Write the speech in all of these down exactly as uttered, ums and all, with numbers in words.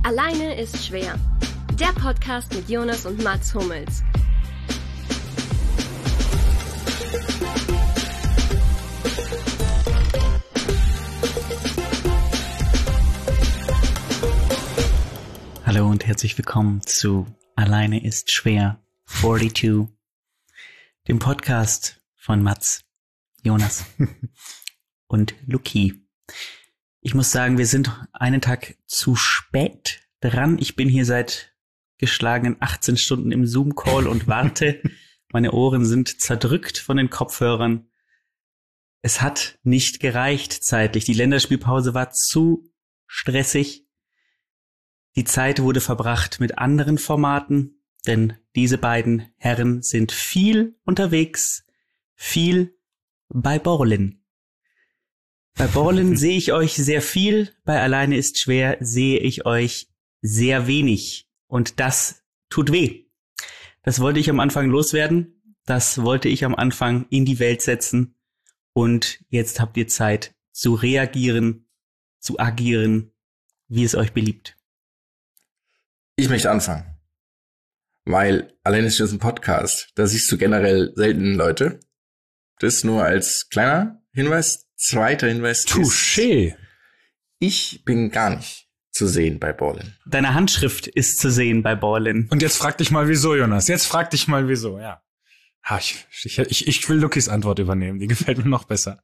Alleine ist schwer. Der Podcast mit Jonas und Mats Hummels. Hallo und herzlich willkommen zu Alleine ist schwer zweiundvierzig, dem Podcast von Mats, Jonas und Luki. Ich muss sagen, wir sind einen Tag zu spät dran. Ich bin hier seit geschlagenen achtzehn Stunden im Zoom-Call und warte. Meine Ohren sind zerdrückt von den Kopfhörern. Es hat nicht gereicht zeitlich. Die Länderspielpause war zu stressig. Die Zeit wurde verbracht mit anderen Formaten, denn diese beiden Herren sind viel unterwegs, viel bei Borlen. Bei Borlen sehe ich euch sehr viel, bei Alleine ist schwer sehe ich euch sehr wenig. Und das tut weh. Das wollte ich am Anfang loswerden, das wollte ich am Anfang in die Welt setzen. Und jetzt habt ihr Zeit zu reagieren, zu agieren, wie es euch beliebt. Ich möchte anfangen, weil Alleine ist ein Podcast, da siehst du generell selten Leute. Das nur als kleiner Hinweis. Zweiter Hinweis Touché. ist, ich bin gar nicht zu sehen bei Borlen. Deine Handschrift ist zu sehen bei Borlen. Und jetzt frag dich mal wieso, Jonas. Jetzt frag dich mal wieso, ja. Ha, ich, ich, ich, ich will Lukis Antwort übernehmen, die gefällt mir noch besser.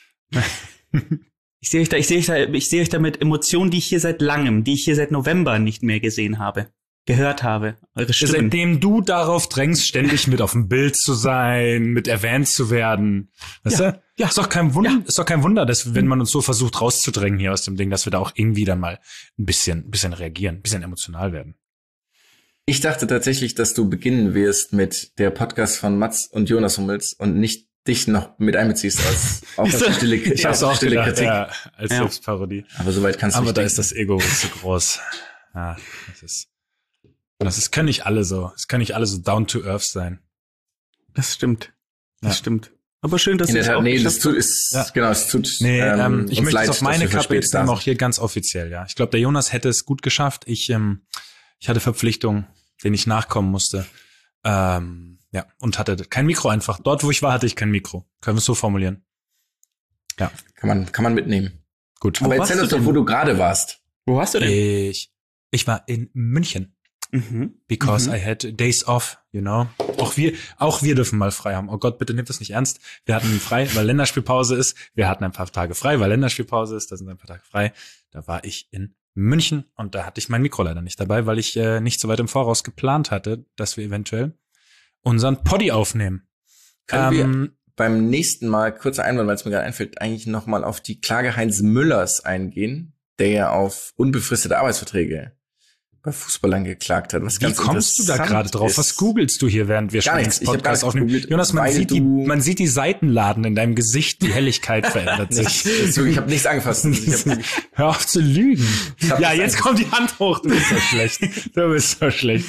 Ich sehe euch da, ich sehe euch da, ich sehe euch da mit Emotionen, die ich hier seit langem, die ich hier seit November nicht mehr gesehen habe, gehört habe. Eure Stimmen. Seitdem du darauf drängst, ständig mit auf dem Bild zu sein, mit erwähnt zu werden. Weißt Ja. du? Ja, ist doch kein Wunder, Ja. ist doch kein Wunder, dass, wenn man uns so versucht rauszudrängen hier aus dem Ding, dass wir da auch irgendwie dann mal ein bisschen, ein bisschen reagieren, ein bisschen emotional werden. Ich dachte tatsächlich, dass du beginnen wirst mit der Podcast von Mats und Jonas Hummels und nicht dich noch mit einbeziehst als auf die stille, Ich auf hab's die auch stille gedacht, Kritik. ja, als Ja. Selbstparodie. Aber soweit kannst du Aber nicht da denken. ist das Ego zu groß. Ja, das ist, das ist, können nicht alle so, es können nicht alle so down to earth sein. Das stimmt. Das Ja. stimmt. Aber schön, dass In du der es Tat, auch nee, geschafft das tut, ist, Ja. genau, es tut, Nee, ähm, ähm, ich uns möchte leid, es auf meine dass wir Kappe jetzt verspätet da nehmen, auch sind. hier ganz offiziell, ja. Ich glaube, der Jonas hätte es gut geschafft. Ich, ähm, ich hatte Verpflichtungen, denen ich nachkommen musste. Ähm, ja, und hatte kein Mikro einfach. Dort, wo ich war, hatte ich kein Mikro. Können wir es so formulieren? Ja, Kann man, kann man mitnehmen. gut. Aber warst erzähl du uns doch, denn? wo du gerade warst. Wo warst du denn? Ich, ich war in München. Mhm. Because Mhm. I had days off, you know. Auch wir, auch wir dürfen mal frei haben. Oh Gott, bitte nehmt das nicht ernst. Wir hatten frei, weil Länderspielpause ist. Wir hatten ein paar Tage frei, weil Länderspielpause ist. Da sind ein paar Tage frei. Da war ich in München und da hatte ich mein Mikro leider nicht dabei, weil ich äh, nicht so weit im Voraus geplant hatte, dass wir eventuell unseren Poddy aufnehmen. Können wir Ähm, beim nächsten Mal, kurzer Einwand, weil es mir gerade einfällt, eigentlich nochmal auf die Klage Heinz Müllers eingehen, der ja auf unbefristete Arbeitsverträge bei Fußballern geklagt hat. Was Wie ganz kommst du da interessant gerade drauf? ist. Was googelst du hier, während wir Gar schon nichts. den Ich hab gar Podcast nichts aufnehmen? gegoogelt, Jonas, man weil sieht die, du- man sieht die Seitenladen in deinem Gesicht, die Helligkeit verändert sich. Ich habe nichts angefasst. Ich hab, Hör auf zu lügen. Ich hab Ja, das jetzt eigentlich- kommt die Hand hoch. Du bist so schlecht. Du bist so schlecht.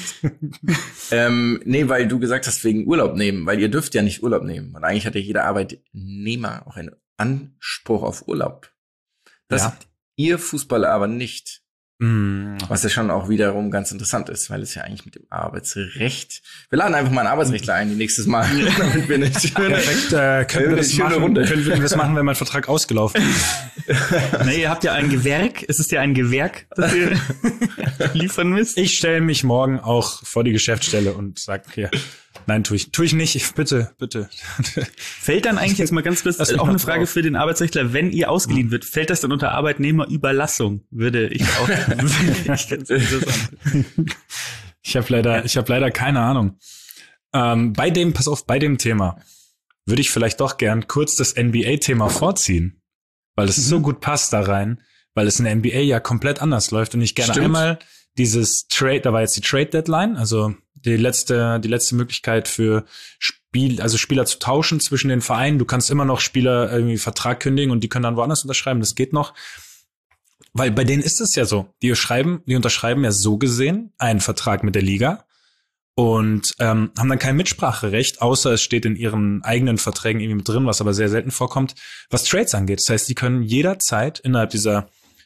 ähm, nee, weil du gesagt hast, wegen Urlaub nehmen, weil ihr dürft ja nicht Urlaub nehmen. Und eigentlich hat ja jeder Arbeitnehmer auch einen Anspruch auf Urlaub. Das Ja. habt ihr Fußballer aber nicht. Mm. Was ja schon auch wiederum ganz interessant ist, weil es ja eigentlich mit dem Arbeitsrecht. Wir laden einfach mal einen Arbeitsrechtler ein, die nächstes Mal. Damit wir nicht Perfekt, äh, können wir Eine das schöne machen, Runde. können wir das machen, wenn mein Vertrag ausgelaufen ist. Nee, ihr habt ja ein Gewerk. Es ist ja ein Gewerk, das ihr liefern müsst. Ich stelle mich morgen auch vor die Geschäftsstelle und sag hier, nein, tue ich, tue ich nicht. Ich, bitte, bitte. Fällt dann eigentlich jetzt mal ganz kurz, Lass mich auch mal eine Frage drauf. für den Arbeitsrechtler, wenn ihr ausgeliehen wird, fällt das dann unter Arbeitnehmerüberlassung? Würde ich auch. ich ganz interessant. Ich habe leider, ich habe leider keine Ahnung. Ähm, bei dem, pass auf, bei dem Thema würde ich vielleicht doch gern kurz das N B A-Thema vorziehen, weil es so gut passt da rein, weil es in der N B A ja komplett anders läuft und ich gerne Stimmt. einmal dieses Trade, da war jetzt die Trade Deadline, also die letzte, die letzte Möglichkeit für Spiel, also Spieler zu tauschen zwischen den Vereinen. Du kannst immer noch Spieler irgendwie Vertrag kündigen und die können dann woanders unterschreiben. Das geht noch. Weil bei denen ist es ja so. Die schreiben, die unterschreiben ja so gesehen einen Vertrag mit der Liga und ähm, haben dann kein Mitspracherecht, außer es steht in ihren eigenen Verträgen irgendwie mit drin, was aber sehr selten vorkommt, was Trades angeht. Das heißt, die können jederzeit innerhalb dieser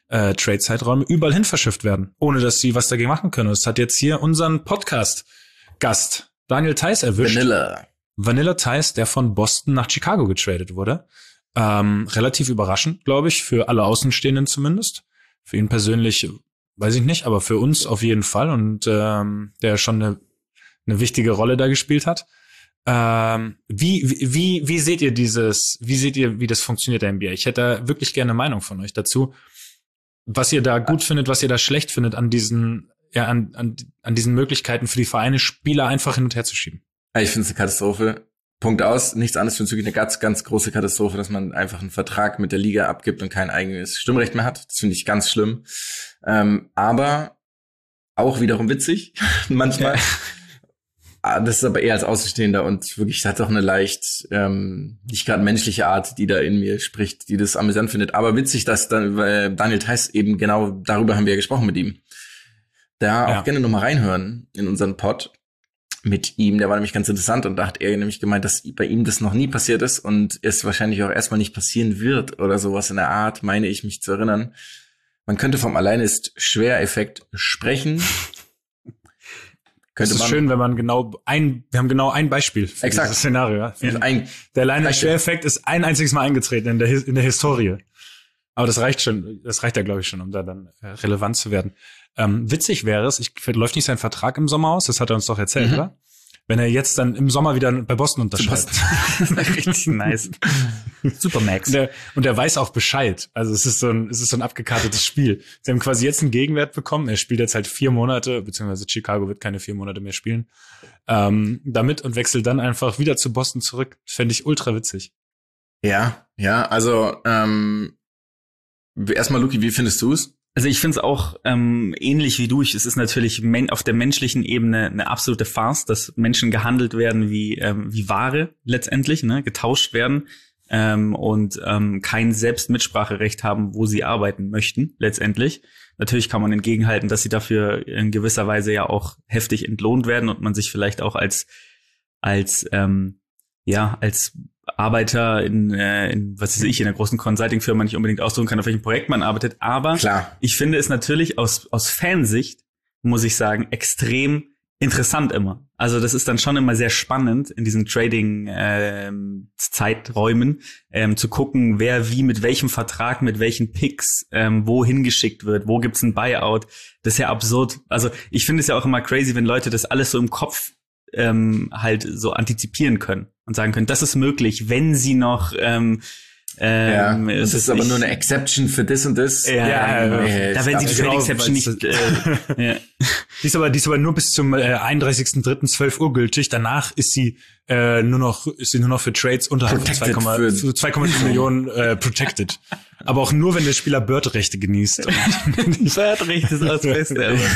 äh, Trade-Zeiträume überall hin verschifft werden, ohne dass sie was dagegen machen können. Und das hat jetzt hier unseren Podcast-Gast Daniel Theis erwischt. Vanilla. Vanilla Theis, der von Boston nach Chicago getradet wurde. Ähm, relativ überraschend, glaube ich, für alle Außenstehenden zumindest. Für ihn persönlich weiß ich nicht, aber für uns auf jeden Fall. Und ähm, der schon eine, eine wichtige Rolle da gespielt hat. Ähm, wie, wie, wie seht ihr dieses, wie seht ihr, wie das funktioniert, der N B A? Ich hätte da wirklich gerne eine Meinung von euch dazu. Was ihr da gut findet, was ihr da schlecht findet an diesen, ja, an, an, an diesen Möglichkeiten für die Vereine, Spieler einfach hin und her zu schieben. Ich finde es eine Katastrophe. Punkt aus. Nichts anderes für wirklich eine ganz, ganz große Katastrophe, dass man einfach einen Vertrag mit der Liga abgibt und kein eigenes Stimmrecht mehr hat. Das finde ich ganz schlimm. Ähm, aber auch wiederum witzig, manchmal. Das ist aber eher als Außenstehender und wirklich hat auch eine leicht, ähm, nicht gerade menschliche Art, die da in mir spricht, die das amüsant findet. Aber witzig, dass dann, weil Daniel Theis eben genau darüber haben wir ja gesprochen mit ihm. Da Ja. auch gerne nochmal reinhören in unseren Pod mit ihm. Der war nämlich ganz interessant und da hat er nämlich gemeint, dass bei ihm das noch nie passiert ist und es wahrscheinlich auch erstmal nicht passieren wird oder sowas in der Art, meine ich mich zu erinnern. Man könnte vom Alleine ist schwer Effekt sprechen. Es Könnte ist man schön, wenn man genau ein, wir haben genau ein Beispiel für Exakt. dieses Szenario. Ja. Also ein, Der alleine Reicht Schwereffekt ist ein einziges Mal eingetreten in der, His- in der Historie. Aber das reicht schon, das reicht ja, glaube ich, schon, um da dann äh, relevant zu werden. Ähm, witzig wäre es, ich, läuft nicht sein Vertrag im Sommer aus, das hat er uns doch erzählt, Mhm. oder? Wenn er jetzt dann im Sommer wieder bei Boston unterschreibt. Richtig nice. Supermax. Und der, und der weiß auch Bescheid. Also es ist so ein, es ist so ein abgekartetes Spiel. Sie haben quasi jetzt einen Gegenwert bekommen. Er spielt jetzt halt vier Monate, beziehungsweise Chicago wird keine vier Monate mehr spielen, ähm, damit und wechselt dann einfach wieder zu Boston zurück. Fände ich ultra witzig. ja, ja, also ähm, erstmal, Luki, wie findest du es? Also ich finde es auch ähm, ähnlich wie du. Ich, es ist natürlich men- auf der menschlichen Ebene eine absolute Farce, dass Menschen gehandelt werden wie ähm, wie Ware letztendlich, ne, getauscht werden ähm, und ähm, kein Selbstmitspracherecht haben, wo sie arbeiten möchten letztendlich. Natürlich kann man entgegenhalten, dass sie dafür in gewisser Weise ja auch heftig entlohnt werden und man sich vielleicht auch als als ähm, ja als Arbeiter in, äh, in, was weiß ich, in einer großen Consulting-Firma nicht unbedingt ausdrücken kann, auf welchem Projekt man arbeitet. Aber Klar. ich finde es natürlich aus, aus Fansicht, muss ich sagen, extrem interessant immer. Also das ist dann schon immer sehr spannend in diesen Trading-Zeiträumen ähm, zu gucken, wer wie mit welchem Vertrag, mit welchen Picks ähm, wohin geschickt wird, wo gibt's ein Buyout. Das ist ja absurd. Also ich finde es ja auch immer crazy, wenn Leute das alles so im Kopf ähm, halt so antizipieren können und sagen können, das ist möglich, wenn sie noch ähm, ähm, ja, das ist aber nur eine Exception für das und das. Ja, Ja, ja, äh, da werden sie die genau, Trade Exception nicht weil's- äh, ja. Die ist aber, die ist aber nur bis zum äh, einunddreißigsten dritten zwölf Uhr gültig. Danach ist sie äh, nur noch, ist sie nur noch für Trades unterhalb von Protected für- zwei Komma fünf Millionen äh, protected. Aber auch nur, wenn der Spieler Bird-Rechte genießt. Bird-Recht ist das Beste. Aber.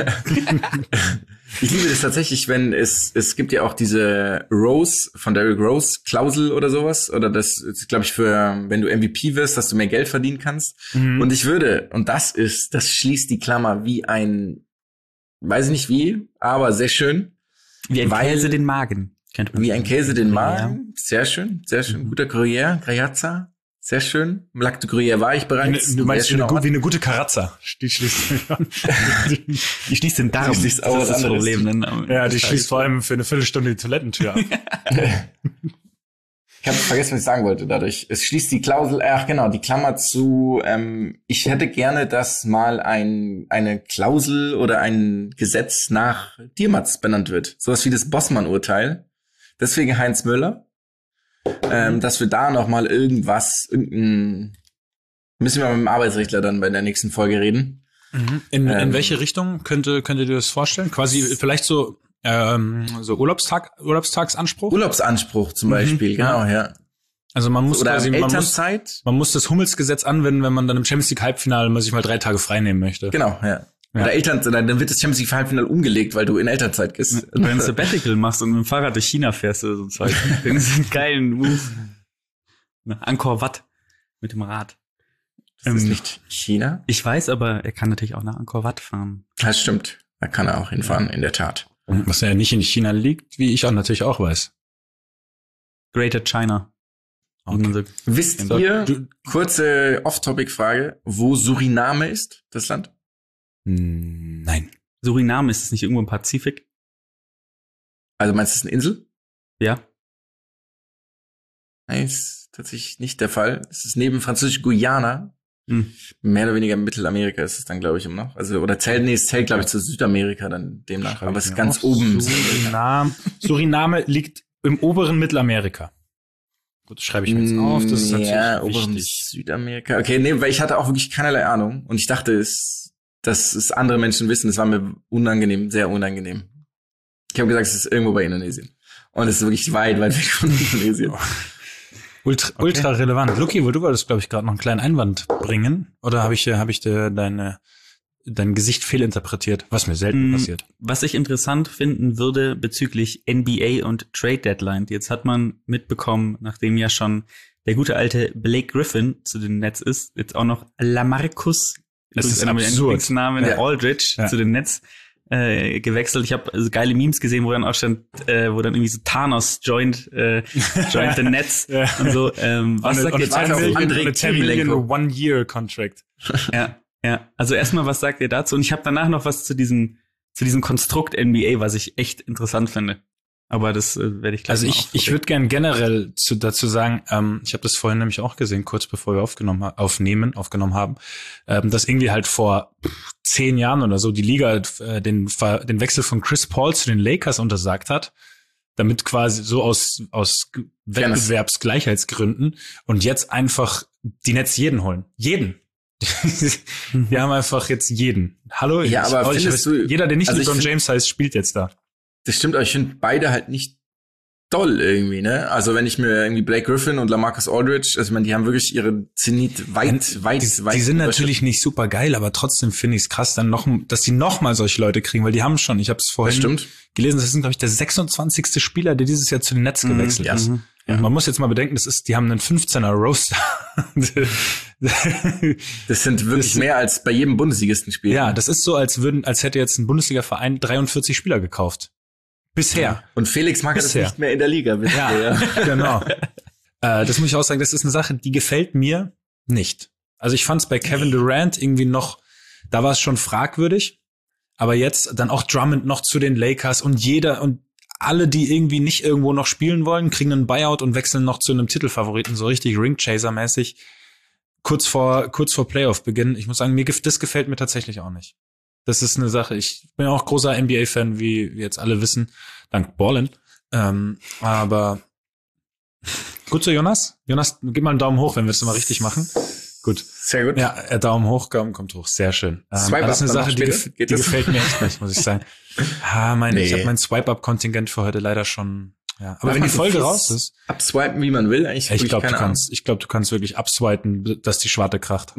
Ich liebe das tatsächlich, wenn es, es gibt ja auch diese Rose, von Derrick Rose Klausel oder sowas, oder das ist, glaube ich, für, wenn du M V P wirst, dass du mehr Geld verdienen kannst. Mhm. Und ich würde, und das ist, das schließt die Klammer wie ein, weiß ich nicht wie, aber sehr schön, Wie ein Weil- Käse den Magen. Könnte man wie ein sagen. Käse den Ja. Magen. Sehr schön, sehr schön. Guter Gruyère, Grajazza, sehr schön. Lacte Gruyère war ich Wie bereits. eine, du meinst wie Sehr eine, schöner gu- wie eine gute Karazza. Die schließt, Die schließt den Darm. Die schließt auch das was ist das anderes. Problem. Ne? ja, die schließt vor allem für eine Viertelstunde die Toilettentür ab. Ich habe vergessen, was ich sagen wollte dadurch. Es schließt die Klausel, ach genau, die Klammer zu, ähm, ich hätte gerne, dass mal ein eine Klausel oder ein Gesetz nach dir, Mats, benannt wird. Sowas wie das Bossmann-Urteil. Deswegen Heinz Müller. Ähm, dass wir da noch mal irgendwas, irgendein, müssen wir mit dem Arbeitsrechtler dann bei der nächsten Folge reden. In, in Ähm. welche Richtung könnte, könnt ihr dir das vorstellen? Quasi vielleicht so, ähm, so Urlaubstag, Urlaubstagsanspruch? Urlaubsanspruch zum Beispiel, ja. genau, ja. Also man muss Oder quasi, man muss, Elternzeit. man muss das Hummelsgesetz anwenden, wenn man dann im Champions League Halbfinale mal sich mal drei Tage frei nehmen möchte. Genau, ja. Ja. Oder Elternzeit, dann wird das Champions League Halbfinale umgelegt, weil du in Elternzeit gehst. Wenn du ein Sabbatical machst und mit dem Fahrrad durch China fährst oder so Zeug, dann ist das ein geilen Move. Ne, Angkor Wat mit dem Rad. Das ist Ähm, nicht China. Ich weiß, aber er kann natürlich auch nach Angkor Wat fahren. Das stimmt. Da kann er auch hinfahren, in der Tat. Was ja nicht in China liegt, wie ich auch natürlich auch weiß. Greater China. wie man so Wisst sagt. ihr, Du- kurze Off-Topic-Frage, wo Suriname ist, das Land? Hm, Nein. Suriname, ist es nicht irgendwo im Pazifik? Also meinst du, es ist eine Insel? Ja. Nein, ist tatsächlich nicht der Fall. Es ist neben Französisch-Guyana, Hm. mehr oder weniger Mittelamerika ist es dann, glaube ich, immer noch. Also, oder zählt, nee, es zählt, glaube ich, zu Südamerika dann demnach. Schreibe Aber ich es ist mir ganz auf. oben. Suriname. Suriname liegt im oberen Mittelamerika. Gut, das schreibe ich mir jetzt auf. Das ist natürlich ja, oberen wichtig. Südamerika. Okay, nee, weil ich hatte auch wirklich keinerlei Ahnung. Und ich dachte, es, dass es andere Menschen wissen. Es war mir unangenehm, sehr unangenehm. Ich habe gesagt, es ist irgendwo bei Indonesien. Und es ist wirklich weit, weit weg von Indonesien. Ultra, Okay. ultra relevant. Luki, wo du wolltest, glaube ich, gerade noch einen kleinen Einwand bringen. Oder habe ich, äh, hab ich dir deine, dein Gesicht fehlinterpretiert, was mir selten Mm, passiert. Was ich interessant finden würde bezüglich N B A und Trade Deadline. Jetzt hat man mitbekommen, nachdem ja schon der gute alte Blake Griffin zu den Nets ist, jetzt auch noch Lamarcus, Das ist einer meiner absurd. Lieblingsnamen, Ja. der Aldridge, Ja. zu den Nets äh, gewechselt. Ich habe also geile Memes gesehen, wo dann auch stand, äh, wo dann irgendwie so Thanos joined, äh, joined the Nets Ja. und so. Ähm, was On a- sagt on a ihr warte ten auf dazu? million, Andrei on a ten million Kirilenko. One-Year-Contract. Ja, ja. Also erstmal, was sagt ihr dazu? Und ich habe danach noch was zu diesem, zu diesem Konstrukt N B A, was ich echt interessant finde. Aber das äh, werde ich gleich Also mal ich, ich aufdrücken. würde gern generell zu, dazu sagen, ähm, ich habe das vorhin nämlich auch gesehen, kurz bevor wir aufgenommen ha- aufnehmen, aufgenommen haben, ähm, dass irgendwie halt vor pff, zehn Jahren oder so die Liga äh, den, Ver- den Wechsel von Chris Paul zu den Lakers untersagt hat, damit quasi so aus, aus G- Wettbewerbsgleichheitsgründen und jetzt einfach die Nets jeden holen. Jeden. Wir haben einfach jetzt jeden. Hallo, Ja, ich- aber ich, findest weiß, du- jeder, der nicht also ich LeBron find- James heißt, spielt jetzt da. Das stimmt, aber ich finde beide halt nicht doll irgendwie, ne? Also wenn ich mir irgendwie Blake Griffin und LaMarcus Aldridge, also ich meine, die haben wirklich ihre Zenit weit, weit, die, weit. die sind überschritten. natürlich nicht super geil, aber trotzdem finde ich es krass, dann noch, dass die noch mal solche Leute kriegen, weil die haben schon, ich habe es Das vorhin stimmt. gelesen, das ist, glaube ich, der sechsundzwanzigste Spieler, der dieses Jahr zu den Nets Mhm, gewechselt ja. ist. Mhm. Ja, man muss jetzt mal bedenken, das ist, die haben einen fünfzehner Roster. Das sind wirklich Das- mehr als bei jedem Bundesligisten spielen. Ja, das ist so, als würden, als hätte jetzt ein Bundesliga-Verein dreiundvierzig Spieler gekauft. Bisher. Und Felix Magath ist Bisher. nicht mehr in der Liga, bitte. Ja, genau. Äh, das muss ich auch sagen, das ist eine Sache, die gefällt mir nicht. Also ich fand es bei Kevin Durant irgendwie noch, da war es schon fragwürdig, aber jetzt dann auch Drummond noch zu den Lakers und jeder und alle, die irgendwie nicht irgendwo noch spielen wollen, kriegen einen Buyout und wechseln noch zu einem Titelfavoriten, so richtig Ringchaser-mäßig, kurz vor, kurz vor Playoff-Beginn. Ich muss sagen, mir gef- das gefällt mir tatsächlich auch nicht. Das ist eine Sache. Ich bin auch großer N B A-Fan, wie wir jetzt alle wissen, dank Ballin. Ähm, aber gut so, Jonas. Jonas, gib mal einen Daumen hoch, wenn wir es mal richtig machen. Gut. Sehr gut. Ja, äh, Daumen hoch, Daumen kommt hoch. Sehr schön. Ähm, Swipe aber das ist eine up dann Sache, die, noch später? gef Geht die das? gefällt mir echt nicht, muss ich sagen. Ah, mein, Nee. Ich habe mein Swipe-Up-Kontingent für heute leider schon. Ja, aber Darf wenn man die so Folge viel raus ist, Abswipen, wie man will, eigentlich. ich wirklich glaube, du keine Ahnung. kannst, ich glaube, du kannst wirklich abswipen, dass die Schwarte kracht.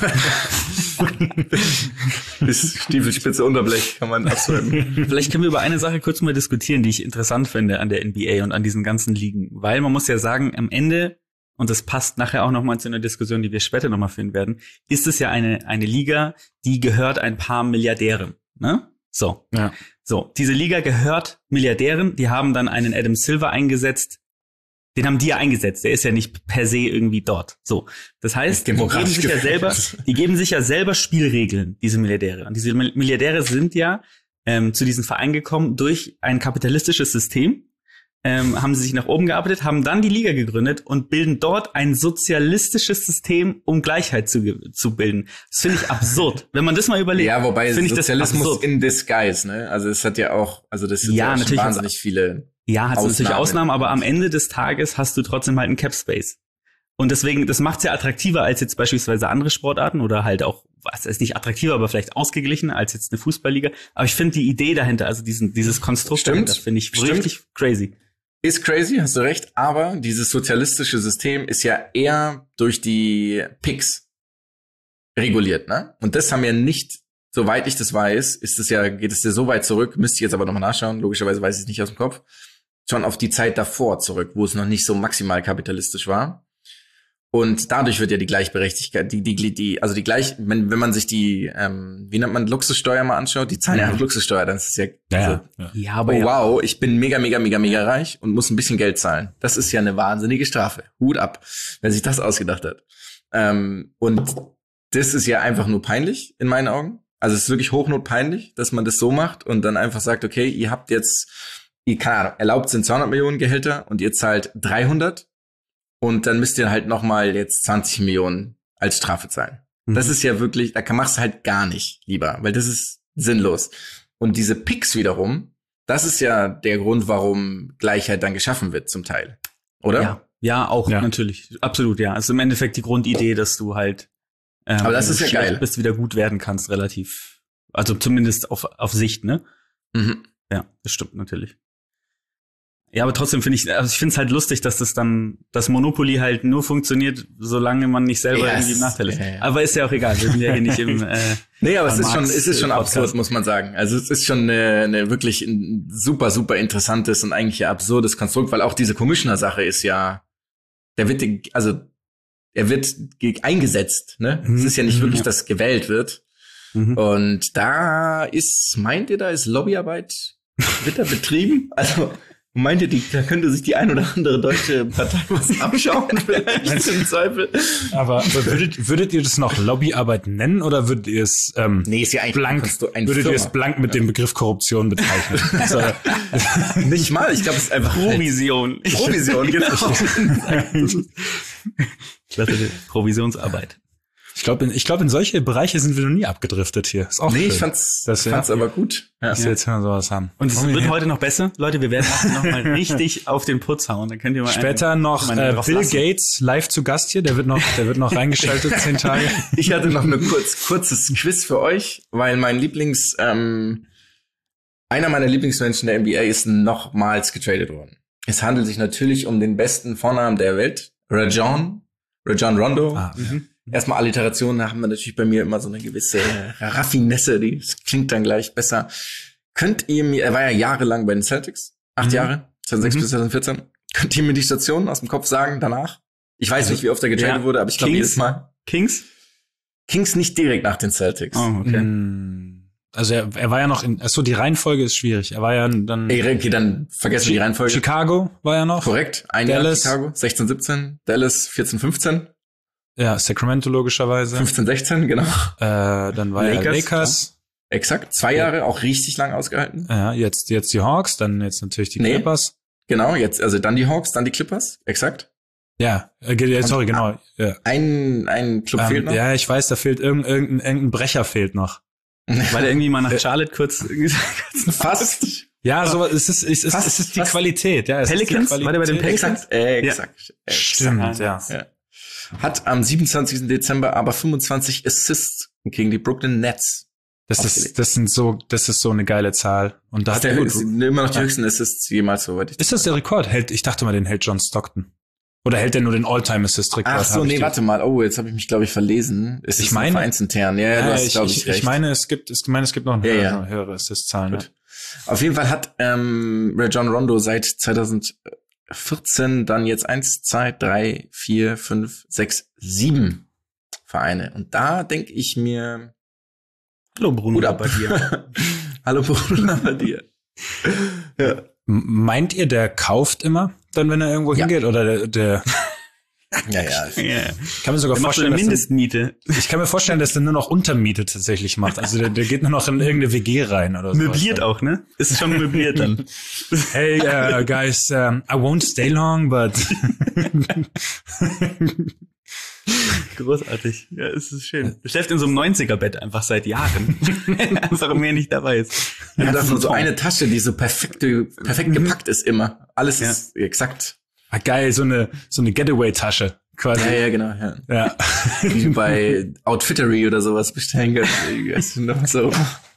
Bis Stiefelspitze Unterblech kann man abswipen. Vielleicht können wir über eine Sache kurz mal diskutieren, die ich interessant finde an der N B A und an diesen ganzen Ligen. Weil man muss ja sagen, am Ende, und das passt nachher auch nochmal zu einer Diskussion, die wir später nochmal führen werden, ist es ja eine, eine Liga, die gehört ein paar Milliardären. Ne? So. Ja. So, diese Liga gehört Milliardären, die haben dann einen Adam Silver eingesetzt. Den haben die ja eingesetzt, der ist ja nicht per se irgendwie dort. So, das heißt, die geben Demokratisch sich ja gewählt. selber, die geben sich ja selber Spielregeln, diese Milliardäre. Und diese Mil- Milliardäre sind ja ähm, zu diesem Verein gekommen durch ein kapitalistisches System, ähm, haben sie sich nach oben gearbeitet, haben dann die Liga gegründet und bilden dort ein sozialistisches System, um Gleichheit zu, ge- zu bilden. Das finde ich absurd. Wenn man das mal überlegt, Ja, wobei finde ich das Sozialismus absurd. in disguise, ne? Also es hat ja auch, also das sind Ja, ja, ja schon natürlich hat's- wahnsinnig viele. Ja, hat natürlich Ausnahmen. Ausnahmen, aber am Ende des Tages hast du trotzdem halt einen Cap Space. Und deswegen, das macht's ja attraktiver als jetzt beispielsweise andere Sportarten oder halt auch, was ist nicht attraktiver, aber vielleicht ausgeglichener als jetzt eine Fußballliga. Aber ich finde die Idee dahinter, also diesen, dieses Konstrukt Stimmt. dahinter, finde ich Stimmt. richtig crazy. Ist crazy, hast du recht, aber dieses sozialistische System ist ja eher durch die Picks reguliert, ne? Und das haben ja nicht, soweit ich das weiß, ist es ja, geht es ja so weit zurück, müsste ich jetzt aber nochmal nachschauen, logischerweise weiß ich es nicht aus dem Kopf, schon auf die Zeit davor zurück, wo es noch nicht so maximal kapitalistisch war. Und dadurch wird ja die Gleichberechtigkeit, die, die, die, also die gleich, wenn, wenn man sich die, ähm, wie nennt man Luxussteuer mal anschaut, die zahlen ja auch Luxussteuer, dann ist es ja, Ja, so, ja, ja. Ja, aber oh ja. wow, ich bin mega, mega, mega, mega reich und muss ein bisschen Geld zahlen. Das ist ja eine wahnsinnige Strafe. Hut ab, wer sich das ausgedacht hat. Ähm, und das ist ja einfach nur peinlich in meinen Augen. Also es ist wirklich hochnotpeinlich, dass man das so macht und dann einfach sagt, okay, ihr habt jetzt, ihr, keine Ahnung, erlaubt sind zweihundert Millionen Gehälter und ihr zahlt dreihundert. Und dann müsst ihr halt noch mal jetzt zwanzig Millionen als Strafe zahlen. Mhm. Das ist ja wirklich, da kann machst du halt gar nicht lieber, weil das ist sinnlos. Und diese Picks wiederum, das ist ja der Grund, warum Gleichheit dann geschaffen wird zum Teil, oder? Ja, ja auch Ja. natürlich, absolut, ja. Also im Endeffekt die Grundidee, dass du halt, ähm, Aber das wenn ist du ja schlecht geil. bist, wieder gut werden kannst, relativ, also zumindest auf auf Sicht, ne? Mhm. Ja, das stimmt natürlich. Ja, aber trotzdem finde ich, also ich finde es halt lustig, dass das dann, das Monopoly halt nur funktioniert, solange man nicht selber Ja, irgendwie es- im Nachteil ist. ja, ja. Aber ist ja auch egal, wir sind ja hier nicht im, äh, Nee, aber es Von ist schon, Marx, es ist schon äh, absurd, Podcast. muss man sagen. Also es ist schon eine, eine wirklich ein super, super interessantes und eigentlich ja absurdes Konstrukt, weil auch diese Commissioner-Sache ist ja, der wird, also er wird ge- eingesetzt, ne? Mhm. Es ist ja nicht Mhm, wirklich, ja. dass gewählt wird. mhm. Und da ist, meint ihr, da ist Lobbyarbeit, wird da betrieben? Also meint ihr, die, da könnte sich die ein oder andere deutsche Partei was abschauen vielleicht im Zweifel? Aber, aber würdet, würdet ihr das noch Lobbyarbeit nennen oder würdet ihr es ähm, Nee, ist ja eigentlich blank, kannst du ein würdet ihr es Firma. blank mit dem Begriff Korruption bezeichnen? Also, Nicht mal, ich glaube, es ist einfach Provision. Provision, genau. Klasse, Provisionsarbeit. ich glaube, in, ich glaube, in solche Bereiche sind wir noch nie abgedriftet hier. Ist auch Nee, schön, ich fand's, dass wir, fand's aber gut. Ja. dass wir jetzt mal sowas haben. Und es Wollen wir wird hier heute noch besser. Leute, wir werden noch mal richtig auf den Putz hauen. Dann könnt ihr mal später einen- noch mal äh, drauf Bill lassen. Gates live zu Gast hier. Der wird noch, der wird noch reingeschaltet zehn Tage. Ich hatte noch eine kurz, kurzes Quiz für euch, weil mein Lieblings, ähm, einer meiner Lieblingsmenschen der N B A ist nochmals getradet worden. Es handelt sich natürlich um den besten Vornamen der Welt, Rajon, Rajon Rondo. Ah, Mhm. Erstmal Alliterationen haben wir natürlich bei mir immer so eine gewisse Raffinesse, die das klingt dann gleich besser. Könnt ihr mir, er war ja jahrelang bei den Celtics, acht Mhm. Jahre, zweitausendsechs Mhm. bis zweitausendvierzehn. Könnt ihr mir die Station aus dem Kopf sagen danach? Ich weiß nicht, wie oft er getradet Ja. wurde, aber ich glaube Kings? jedes Mal. Kings? Kings nicht direkt nach den Celtics. Oh, okay. Mm, Also er, er war ja noch in, achso, die Reihenfolge ist schwierig. Er war ja dann Ey, okay, dann vergessen wir die Reihenfolge. Chicago war ja noch. Korrekt. Ein Dallas. Jahr Chicago, sechzehn siebzehn, Dallas vierzehn fünfzehn, Ja, Sacramento logischerweise. fünfzehn sechzehn, genau. Äh, dann war Lakers, ja Lakers, Lakers. Exakt. Zwei Jahre, auch richtig lang ausgehalten. Ja, jetzt, jetzt die Hawks, dann jetzt natürlich die Nee. Clippers. Genau, jetzt, also dann die Hawks, dann die Clippers. Exakt. Ja, äh, ge- äh, sorry, Und- genau. Ja. Ein, ein Club fehlt Ähm, noch. ja, ich weiß, da fehlt irgendein, irgendein, irgendein Brecher fehlt noch. Weil er irgendwie mal nach Charlotte kurz Fast. Ja, so es ist, es ist, Fast- es ist die fast- Qualität. Ja, es Pelicans? Ist die War der bei den Qualität. Pelicans? Exakt. Äh, exakt. Äh, Stimmt, ja. Ja. Hat am siebenundzwanzigsten Dezember aber fünfundzwanzig Assists gegen die Brooklyn Nets. Das Aufgelegt. ist, das sind so, das ist so eine geile Zahl. Und da Das hat ist der er höchste, gut. immer noch die Ja. höchsten Assists jemals, soweit ich Ist das der Rekord? Hält, ich dachte mal, den hält John Stockton. Oder hält er nur den All-Time-Assist-Rekord? Ach so, Hab ich nee, die- warte mal. Oh, jetzt habe ich mich, glaube ich, verlesen. Es Ich ist meine- vereinsintern. Ja, ja, Ja, du hast, ich, glaube ich, ich, recht. ich meine, es gibt, ich meine, es gibt noch eine Ja, höhere, ja. höhere Assist-Zahlen. Gut. Auf jeden Fall hat ähm, Rajon Rondo seit zweitausendvierzehn dann jetzt eins, zwei, drei, vier, fünf, sechs, sieben Vereine. Und da denke ich mir, Hallo Bruno, Hut ab. bei dir. hallo Bruder, bei dir. Ja. M- Meint ihr, der kauft immer, dann wenn er irgendwo Ja. hingeht? Oder der, der Ja, ja. Ja. ich kann mir sogar Er macht so vorstellen, eine dass Mindestmiete. der, ich kann mir vorstellen, dass der nur noch Untermiete tatsächlich macht. Also der, der geht nur noch in irgendeine W G rein oder so. Möbliert auch, ne? Ist schon möbliert dann. Hey, uh, guys, um, I won't stay long, but Großartig. Ja, es ist schön. Er schläft in so einem neunziger-Bett einfach seit Jahren. Einfach mehr nicht dabei ist. Er hat auch nur so eine Tasche, die so perfekt, perfekt gepackt ist immer. Alles Ja. ist exakt. ah, geil, so eine so eine Getaway-Tasche quasi. Ja, ja, genau. Ja. Ja. Die du bei Outfittery oder sowas bestellen kannst. Noch so.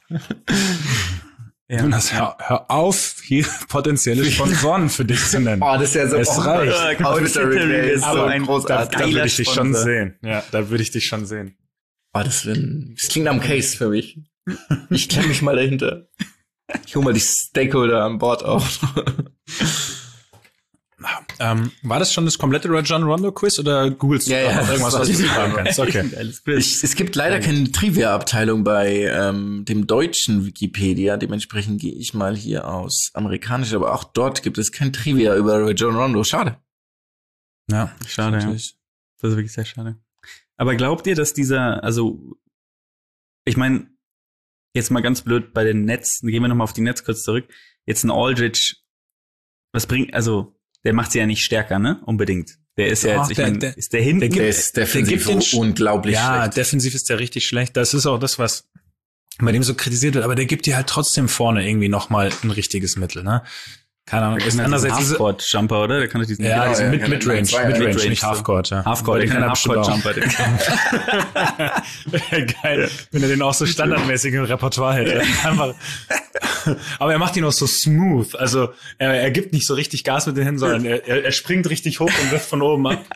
Ja. Jonas, hör, hör auf, hier potenzielle Sponsoren für dich zu nennen. Oh, das ist ja so. Es oh, reicht. Outfittery ist so Aber ein großartig. Da würde geiler ich dich schon Sponsor. sehen. Ja, da würde ich dich schon sehen. Oh, das, wär, das klingt am Case für mich. Ich klemme mich mal dahinter. Ich hole mal die Stakeholder an Bord auf. Ähm, war das schon das komplette Rajon Rondo Quiz oder googelst du Ja, ja, noch irgendwas, was du fragen kannst? Okay. Ich, es gibt leider keine Trivia-Abteilung bei ähm, dem deutschen Wikipedia. Dementsprechend gehe ich mal hier aus amerikanisch, aber auch dort gibt es kein Trivia über Rajon Rondo. Schade. Ja, Schade, ja. Das ist wirklich sehr schade. Aber glaubt ihr, dass dieser, also, ich meine, jetzt mal ganz blöd bei den Nets, gehen wir nochmal auf die Nets kurz zurück, jetzt ein Aldridge, was bringt, also, der macht sie ja nicht stärker, ne? Unbedingt. Der ist ja Doch, jetzt, ich der- meine, der- ist der hinten? Der gibt- ist defensiv der gibt den- unglaublich ja, schlecht. defensiv ist der richtig schlecht. Das ist auch das, was bei dem so kritisiert wird. Aber der gibt dir halt trotzdem vorne irgendwie noch mal ein richtiges Mittel, ne? Keine Ahnung. Der Ist kann halt diesen andererseits diese, Halfcourt-Jumper, oder? Der kann doch diesen ja, Genau, diesen ja, Mid kann Midrange, einen Zweier- Midrange, Midrange, nicht so. Halfcourt, ja. Halfcourt, Aber der den kann kann er bestimmt Halfcourt-Jumper. auch. Geil, wenn er den auch so standardmäßig im Repertoire hätte. Einfach. Aber er macht ihn auch so smooth. Also er, er gibt nicht so richtig Gas mit den Händen, sondern er, er, er springt richtig hoch und wirft von oben ab.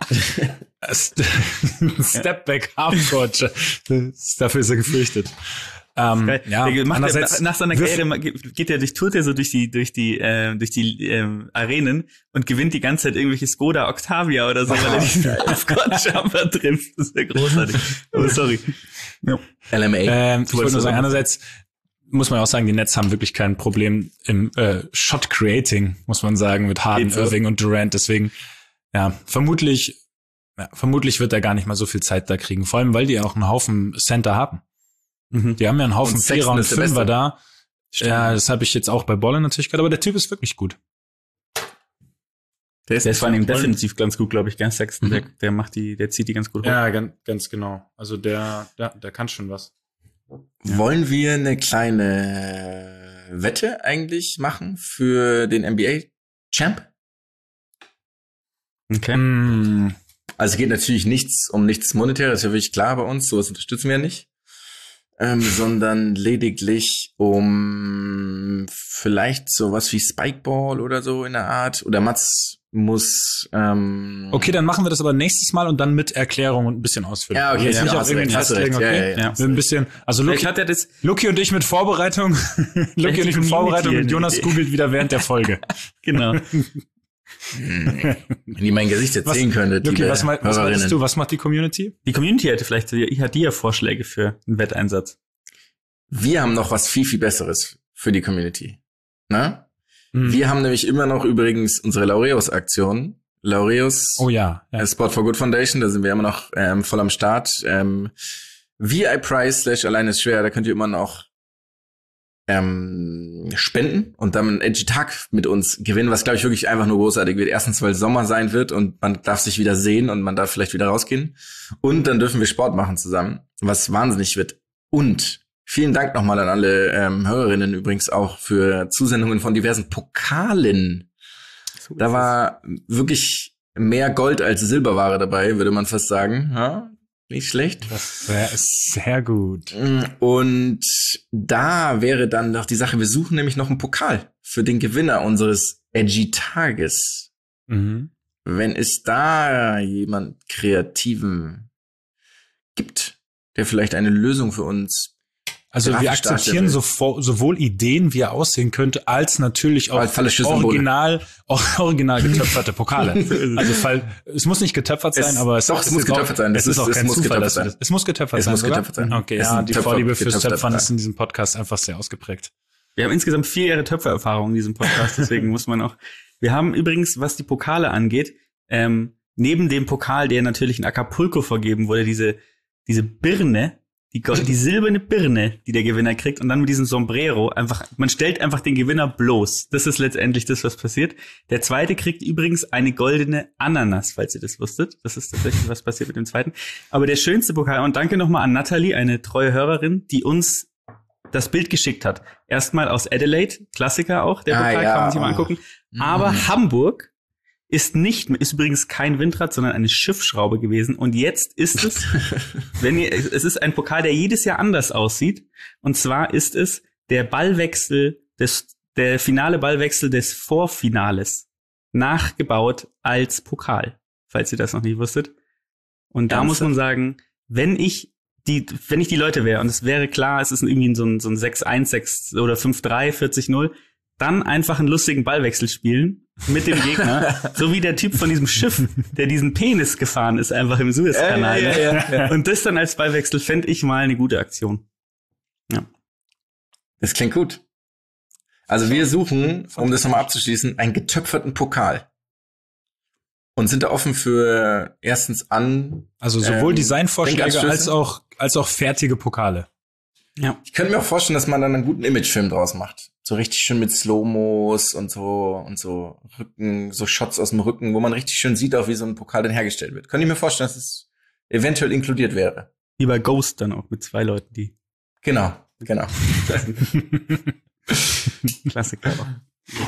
Stepback Halfcourt. Das- Dafür ist er gefürchtet. Ähm, Geil. ja, der macht andererseits der, nach seiner wirft- Karriere geht er durch, tourt er so durch die, durch die, äh, durch die ähm, Arenen und gewinnt die ganze Zeit irgendwelche Skoda Octavia oder so, weil er diesen Halfcourt-Jumper trifft. Das ist ja großartig. Oh, sorry. Ja. L M A. Ähm, ich wollte wolltest nur du sagen, sagen? einerseits muss man auch sagen, die Nets haben wirklich kein Problem im äh, Shot Creating, muss man sagen, mit Harden, Geht so. Irving und Durant. Deswegen, ja, vermutlich, ja, vermutlich wird er gar nicht mal so viel Zeit da kriegen. Vor allem, weil die auch einen Haufen Center haben. Mhm. Die haben ja einen Haufen Und Vierer Sexton und ist der Fünfer Beste. da. Stimmt. Ja, das habe ich jetzt auch bei Bolle natürlich gehört, aber der Typ ist wirklich gut. Der ist, Der ist vor allem voll- defensiv ganz gut, glaube ich, ganz Sexton. Mhm. Der, der macht die, der zieht die ganz gut hoch. Ja, ganz, ganz genau. Also der, der, der kann schon was. Wollen wir eine kleine Wette eigentlich machen für den N B A-Champ? Okay. Mm, Also geht natürlich nichts um nichts Monetäres, ist ja wirklich klar bei uns, sowas unterstützen wir ja nicht. Ähm, sondern lediglich um vielleicht sowas wie Spikeball oder so in der Art. Oder Mats muss ähm, Okay, dann machen wir das aber nächstes Mal und dann mit Erklärung und ein bisschen ausführlich. Ja, okay, Jetzt ja, nicht auf hast du irgendwie recht, hast du festlegen, recht. okay? Ja, ja, ja. Mit ein bisschen, also Vielleicht Luki, hat er das, Luki und ich mit Vorbereitung, Luki und ich mit Vorbereitung und Jonas Idee. googelt wieder während der Folge. genau. wenn ihr mein Gesicht jetzt Was- sehen könntet, Luki, liebe was, mei- was Hörerinnen. meinst du? Was macht die Community? Die Community hätte vielleicht, hat die ja Vorschläge für einen Wetteinsatz. Wir haben noch was viel, viel Besseres für die Community. Na? Hm. Wir haben nämlich immer noch übrigens unsere Laureus-Aktion. Laureus Oh ja, ja. äh, Sport for Good Foundation, da sind wir immer noch ähm, voll am Start. Ähm, V I Price slash alleine ist schwer, da könnt ihr immer noch ähm, spenden und dann einen Edgy Tag mit uns gewinnen, was glaube ich wirklich einfach nur großartig wird. Erstens, weil Sommer sein wird und man darf sich wieder sehen und man darf vielleicht wieder rausgehen. Und dann dürfen wir Sport machen zusammen, was wahnsinnig wird. Und vielen Dank nochmal an alle ähm, Hörerinnen übrigens auch für Zusendungen von diversen Pokalen. Da war wirklich mehr Gold als Silberware dabei, würde man fast sagen. Ja, nicht schlecht. Das wär- ist sehr gut. Und da wäre dann doch die Sache, wir suchen nämlich noch einen Pokal für den Gewinner unseres Edgy Tages. Mhm. Wenn es da jemand Kreativen gibt, der vielleicht eine Lösung für uns Also wir grafisch akzeptieren darstellen so, sowohl Ideen, wie er aussehen könnte, als natürlich auch Als falsche Symbole. original, original getöpferte Pokale. Also fall, es muss nicht getöpfert sein, Es- aber es, doch, es ist muss jetzt auch- getöpfert sein. Es Das ist auch ist- es kein muss Zufall, getöpfert dass wir sein. das, es muss getöpfert Es sein, muss oder? getöpfert sein. Okay, Es ist ja, ein die Töpfer- Vorliebe fürs getöpfter Töpfern Brei. ist in diesem Podcast einfach sehr ausgeprägt. Wir haben insgesamt vier Jahre Töpfererfahrung in diesem Podcast, deswegen muss man auch. Wir haben übrigens, was die Pokale angeht, ähm, neben dem Pokal, der natürlich in Acapulco vergeben wurde, diese diese Birne, die, Gold- die silberne Birne, die der Gewinner kriegt, und dann mit diesem Sombrero einfach, man stellt einfach den Gewinner bloß. Das ist letztendlich das, was passiert. Der zweite kriegt übrigens eine goldene Ananas, falls ihr das wusstet. Das ist tatsächlich, was passiert mit dem zweiten. Aber der schönste Pokal, und danke nochmal an Natalie, eine treue Hörerin, die uns das Bild geschickt hat. Erstmal aus Adelaide, Klassiker auch, der Ah, Pokal, ja, kann man sich mal oh. angucken. Aber Mhm. Hamburg ist nicht, ist übrigens kein Windrad, sondern eine Schiffsschraube gewesen. Und jetzt ist es, wenn ihr, es ist ein Pokal, der jedes Jahr anders aussieht. Und zwar ist es der Ballwechsel des, der finale Ballwechsel des Vorfinales, nachgebaut als Pokal, falls ihr das noch nicht wusstet. Und da Ernsthaft? muss man sagen, wenn ich die, wenn ich die Leute wäre, und es wäre klar, es ist irgendwie so ein, so ein sechs eins, sechs oder fünf drei, vierzig null, dann einfach einen lustigen Ballwechsel spielen mit dem Gegner. So wie der Typ von diesem Schiff, der diesen Penis gefahren ist, einfach im Suezkanal. Ja, ja, ja, ja. Und das dann als Ballwechsel fände ich mal eine gute Aktion. Ja. Das klingt gut. Also wir suchen, um das nochmal abzuschließen, einen getöpferten Pokal. Und sind da offen für erstens an. Also sowohl ähm, Designvorschläge Denkanstöße. als auch, als auch fertige Pokale. Ja. Ich könnte mir auch vorstellen, dass man dann einen guten Imagefilm draus macht. So richtig schön mit Slow-Mos und so und so Rücken, so Shots aus dem Rücken, wo man richtig schön sieht, auch wie so ein Pokal dann hergestellt wird. Könnte ich mir vorstellen, dass es eventuell inkludiert wäre. Wie bei Ghost dann auch mit zwei Leuten, die Genau, genau. Klassiker.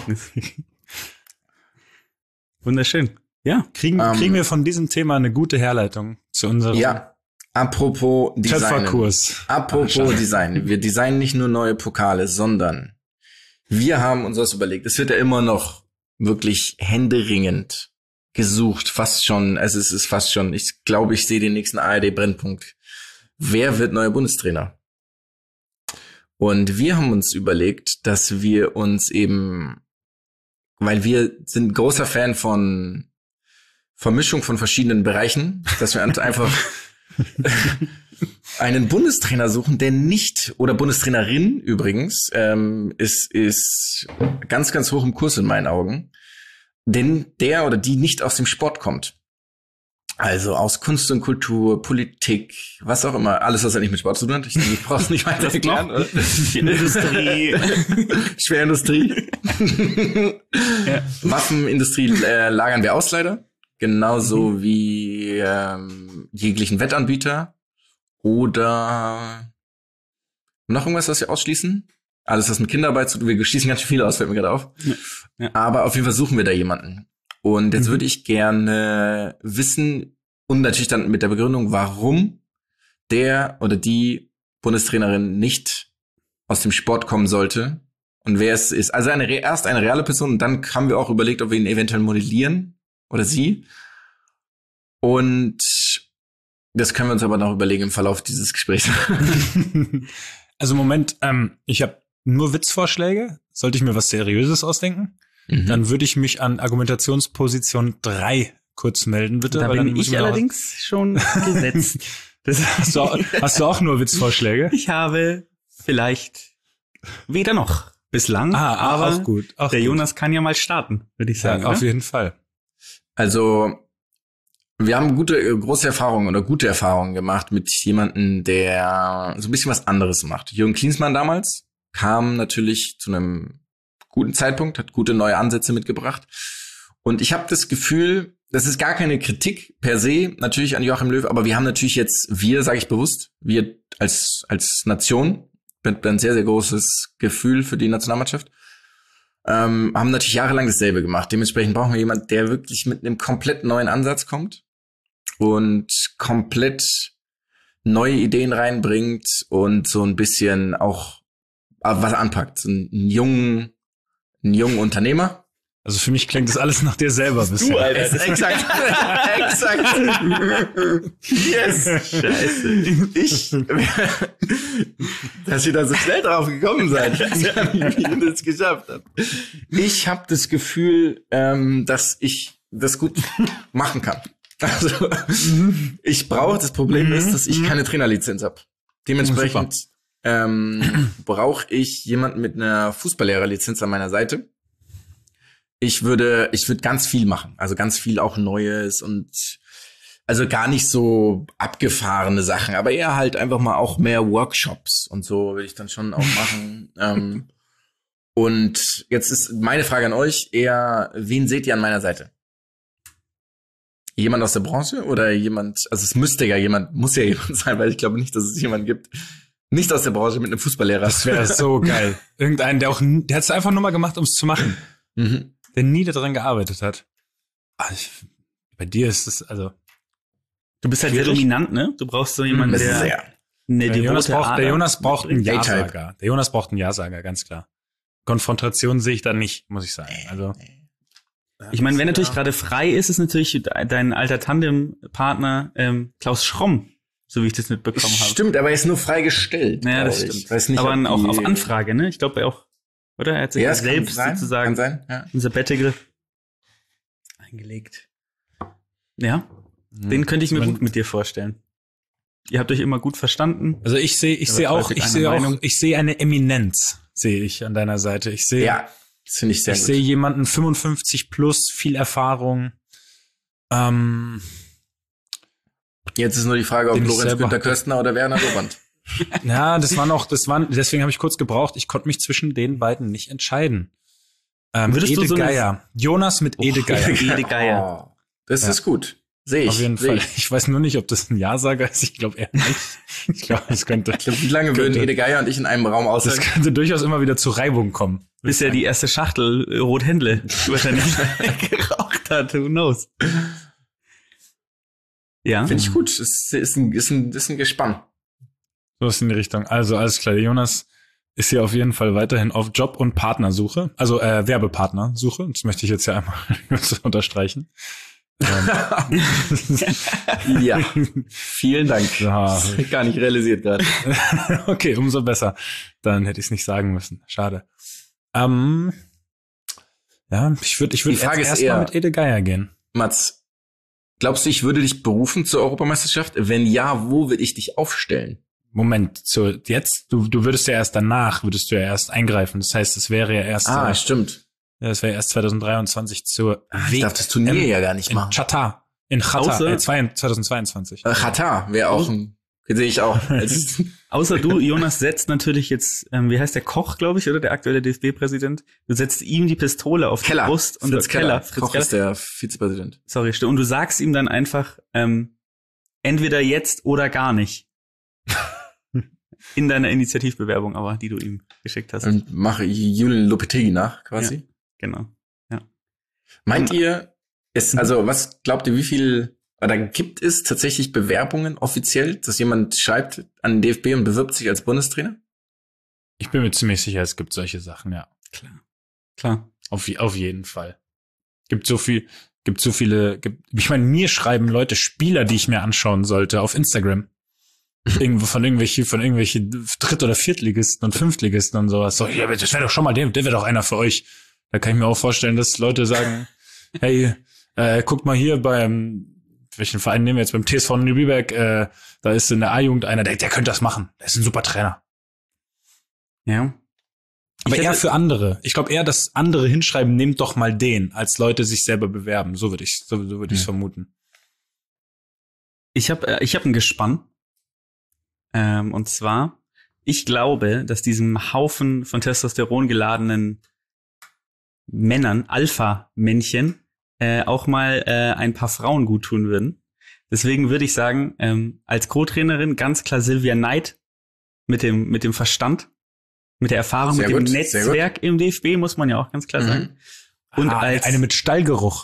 Wunderschön. Ja. Kriegen, Ähm, kriegen wir von diesem Thema eine gute Herleitung zu unserem Ja, apropos Design. Töpferkurs. Apropos Ach, schade. Design. Wir designen nicht nur neue Pokale, sondern wir haben uns was überlegt. Es wird ja immer noch wirklich händeringend gesucht. Fast schon, also es ist fast schon, ich glaube, ich sehe den nächsten A R D-Brennpunkt. Wer wird neuer Bundestrainer? Und wir haben uns überlegt, dass wir uns eben, weil wir sind großer Fan von Vermischung von verschiedenen Bereichen, dass wir einfach einen Bundestrainer suchen, der nicht, oder Bundestrainerin übrigens, ähm, ist, ist ganz, ganz hoch im Kurs in meinen Augen, denn der oder die nicht aus dem Sport kommt. Also aus Kunst und Kultur, Politik, was auch immer, alles, was ja nicht mit Sport zu tun hat. Ich, ich brauche es nicht weiter erklären, oder? Industrie. Schwerindustrie. Ja. Waffenindustrie äh, lagern wir aus, leider. Genauso mhm. wie ähm, jeglichen Wettanbieter. Oder noch irgendwas, was wir ausschließen? Alles, was mit Kinderarbeit zu tun. Wir schließen ganz schön viel aus, fällt mir gerade auf. Ja. Ja. Aber auf jeden Fall suchen wir da jemanden. Und jetzt mhm. würde ich gerne wissen, und natürlich dann mit der Begründung, warum der oder die Bundestrainerin nicht aus dem Sport kommen sollte und wer es ist. Also eine, erst eine reale Person und dann haben wir auch überlegt, ob wir ihn eventuell modellieren oder sie. Und das können wir uns aber noch überlegen im Verlauf dieses Gesprächs. Also Moment, ähm, ich habe nur Witzvorschläge. Sollte ich mir was Seriöses ausdenken? Mhm. Dann würde ich mich an Argumentationsposition drei kurz melden, bitte. Da weil bin dann muss ich mir noch allerdings schon gesetzt. Das hast, du auch, hast du auch nur Witzvorschläge? Ich habe vielleicht weder noch bislang, Ah, aber auch gut. Auch der gut. Jonas kann ja mal starten, würde ich sagen. Ja, auf oder? jeden Fall. Also wir haben gute, große Erfahrungen oder gute Erfahrungen gemacht mit jemandem, der so ein bisschen was anderes macht. Jürgen Klinsmann damals kam natürlich zu einem guten Zeitpunkt, hat gute neue Ansätze mitgebracht. Und ich habe das Gefühl, das ist gar keine Kritik per se, natürlich an Joachim Löw, aber wir haben natürlich jetzt, wir, sage ich bewusst, wir als als Nation, mit ein sehr, sehr großes Gefühl für die Nationalmannschaft, ähm, haben natürlich jahrelang dasselbe gemacht. Dementsprechend brauchen wir jemanden, der wirklich mit einem komplett neuen Ansatz kommt und komplett neue Ideen reinbringt und so ein bisschen auch was anpackt. So einen jungen, einen jungen Unternehmer. Also für mich klingt das alles nach dir selber bisher. Du, Alter. Exakt. Exakt. Yes. Scheiße. Ich, dass ihr da so schnell drauf gekommen seid. Ich weiß gar nicht, wie ihr das geschafft habt. Ich habe das Gefühl, ähm, dass ich das gut machen kann. Also, ich brauche, das Problem ist, dass ich keine Trainerlizenz habe. Dementsprechend ähm, brauche ich jemanden mit einer Fußballlehrerlizenz an meiner Seite. Ich würde, ich würde ganz viel machen. Also ganz viel auch Neues und also gar nicht so abgefahrene Sachen, aber eher halt einfach mal auch mehr Workshops und so will ich dann schon auch machen. ähm, und jetzt ist meine Frage an euch eher, wen seht ihr an meiner Seite? Jemand aus der Branche oder jemand, also es müsste ja jemand, muss ja jemand sein, weil ich glaube nicht, dass es jemanden gibt, nicht aus der Branche mit einem Fußballlehrer. Das wäre so geil. Irgendeinen, der auch, der hat es einfach nur mal gemacht, um es zu machen. Mhm. Der nie daran gearbeitet hat. Also ich, bei dir ist es, also. Du bist halt sehr dominant, ne? Du brauchst so jemanden, Das ist der sehr. eine Der Jonas devote braucht, der Ader Jonas braucht einen mitbringt. Ja-Sager. Der Jonas braucht einen Ja-Sager, ganz klar. Konfrontation sehe ich da nicht, muss ich sagen. Also. Ich meine, wenn natürlich gerade frei ist, ist natürlich dein alter Tandempartner ähm, Klaus Schromm, so wie ich das mitbekommen habe. Stimmt, aber er ist nur freigestellt. Naja, das glaub ich. stimmt. Weiß nicht, aber ob auch die- auf Anfrage, ne? Ich glaube auch, oder? Er hat sich Ja, es selbst kann sein, sozusagen kann sein, ja. unser Bettegriff eingelegt. Ja, mhm. Den könnte ich mir gut mit dir vorstellen. Ihr habt euch immer gut verstanden. Also ich sehe, ich sehe auch, ich sehe auch, ich sehe eine Eminenz, sehe ich an deiner Seite. Ich sehe, ja, das finde ich sehr ich gut. sehe jemanden fünfundfünfzig plus, viel Erfahrung. Ähm, Jetzt ist nur die Frage, ob Lorenz Günther Köstner oder Werner Loband. Ja, das war noch, das waren, deswegen habe ich kurz gebraucht. Ich konnte mich zwischen den beiden nicht entscheiden. Ähm, Würdest Ede du so Geier. Jonas mit oh, Ede Geier. Ede Geier. Oh, das ja. ist gut. Sehe ich. Auf jeden Fall. Ich. ich weiß nur nicht, ob das ein Ja-Sager ist. Ich glaube eher nicht. Ich glaube, es könnte. Ich glaub, wie lange könnte, würden Ede Geier und ich in einem Raum aushalten? Das könnte durchaus immer wieder zu Reibung kommen. Bis ja die erste Schachtel äh, Rothändle wahrscheinlich geraucht hat. Who knows? Ja. Finde ich gut. Das ist, ist, ein, ist, ein, ist ein Gespann. So ist in die Richtung. Also alles klar. Der Jonas ist hier auf jeden Fall weiterhin auf Job- und Partnersuche. Also äh, Werbepartnersuche. Das möchte ich jetzt ja einmal unterstreichen. Ja, vielen Dank. Ja. Gar nicht realisiert gerade. Okay, umso besser. Dann hätte ich es nicht sagen müssen. Schade. Ähm, ja, ich würde ich würde erst mal mit Ede Geier gehen. Mats, glaubst du, ich würde dich berufen zur Europameisterschaft? Wenn ja, wo würde ich dich aufstellen? Moment, so jetzt, du du würdest ja erst danach, würdest du ja erst eingreifen. Das heißt, es wäre ja erst Ah, äh, stimmt. Ja, das wäre erst zwanzig dreiundzwanzig zur ah, Ich darf das Turnier ähm, ja gar nicht machen. In Katar. In Katar, äh, zweitausendzweiundzwanzig. Äh, Katar wäre auch ein, sehe ich auch. Außer du, Jonas, setzt natürlich jetzt, ähm, wie heißt der Koch, glaube ich, oder der aktuelle D F B-Präsident? Du setzt ihm die Pistole auf Keller. die Brust. Und Fritz Keller. Keller. Fritz Koch Keller. ist der Vizepräsident. Sorry, stimmt. Und du sagst ihm dann einfach, ähm, entweder jetzt oder gar nicht. In deiner Initiativbewerbung aber, die du ihm geschickt hast. Und mache Julian Lopetegui nach, quasi. Ja, genau, ja. Meint Und, ihr, es, also was glaubt ihr, wie viel, oder gibt es tatsächlich Bewerbungen offiziell, dass jemand schreibt an den D F B und bewirbt sich als Bundestrainer? Ich bin mir ziemlich sicher, es gibt solche Sachen, ja. Klar. Klar. Auf, auf jeden Fall. Gibt so viel, gibt so viele, gibt, ich meine, mir schreiben Leute Spieler, die ich mir anschauen sollte, auf Instagram. Irgendwo von irgendwelche, von irgendwelche Dritt- oder Viertligisten und Fünftligisten und sowas. So, ja, das wäre doch schon mal, der, der wäre doch einer für euch. Da kann ich mir auch vorstellen, dass Leute sagen, hey, äh, guckt mal hier beim, welchen Verein nehmen wir jetzt, beim T S V Lübeck, äh, da ist in der A-Jugend einer, der, der könnte das machen. Der ist ein super Trainer. Ja. Aber ich eher hätte, für andere. Ich glaube eher, dass andere hinschreiben, nehmt doch mal den, als Leute sich selber bewerben. So würde ich, so, so würde ich es vermuten. Ich habe, äh, ich habe ein Gespann. Ähm, und zwar, ich glaube, dass diesem Haufen von Testosteron geladenen Männern, Alpha-Männchen, äh, auch mal äh, ein paar Frauen gut tun würden. Deswegen würde ich sagen, ähm, als Co-Trainerin ganz klar Silvia Neid mit dem mit dem Verstand, mit der Erfahrung, sehr mit gut, dem Netzwerk im D F B, muss man ja auch ganz klar mhm. sagen. Und ah, als eine mit Stallgeruch.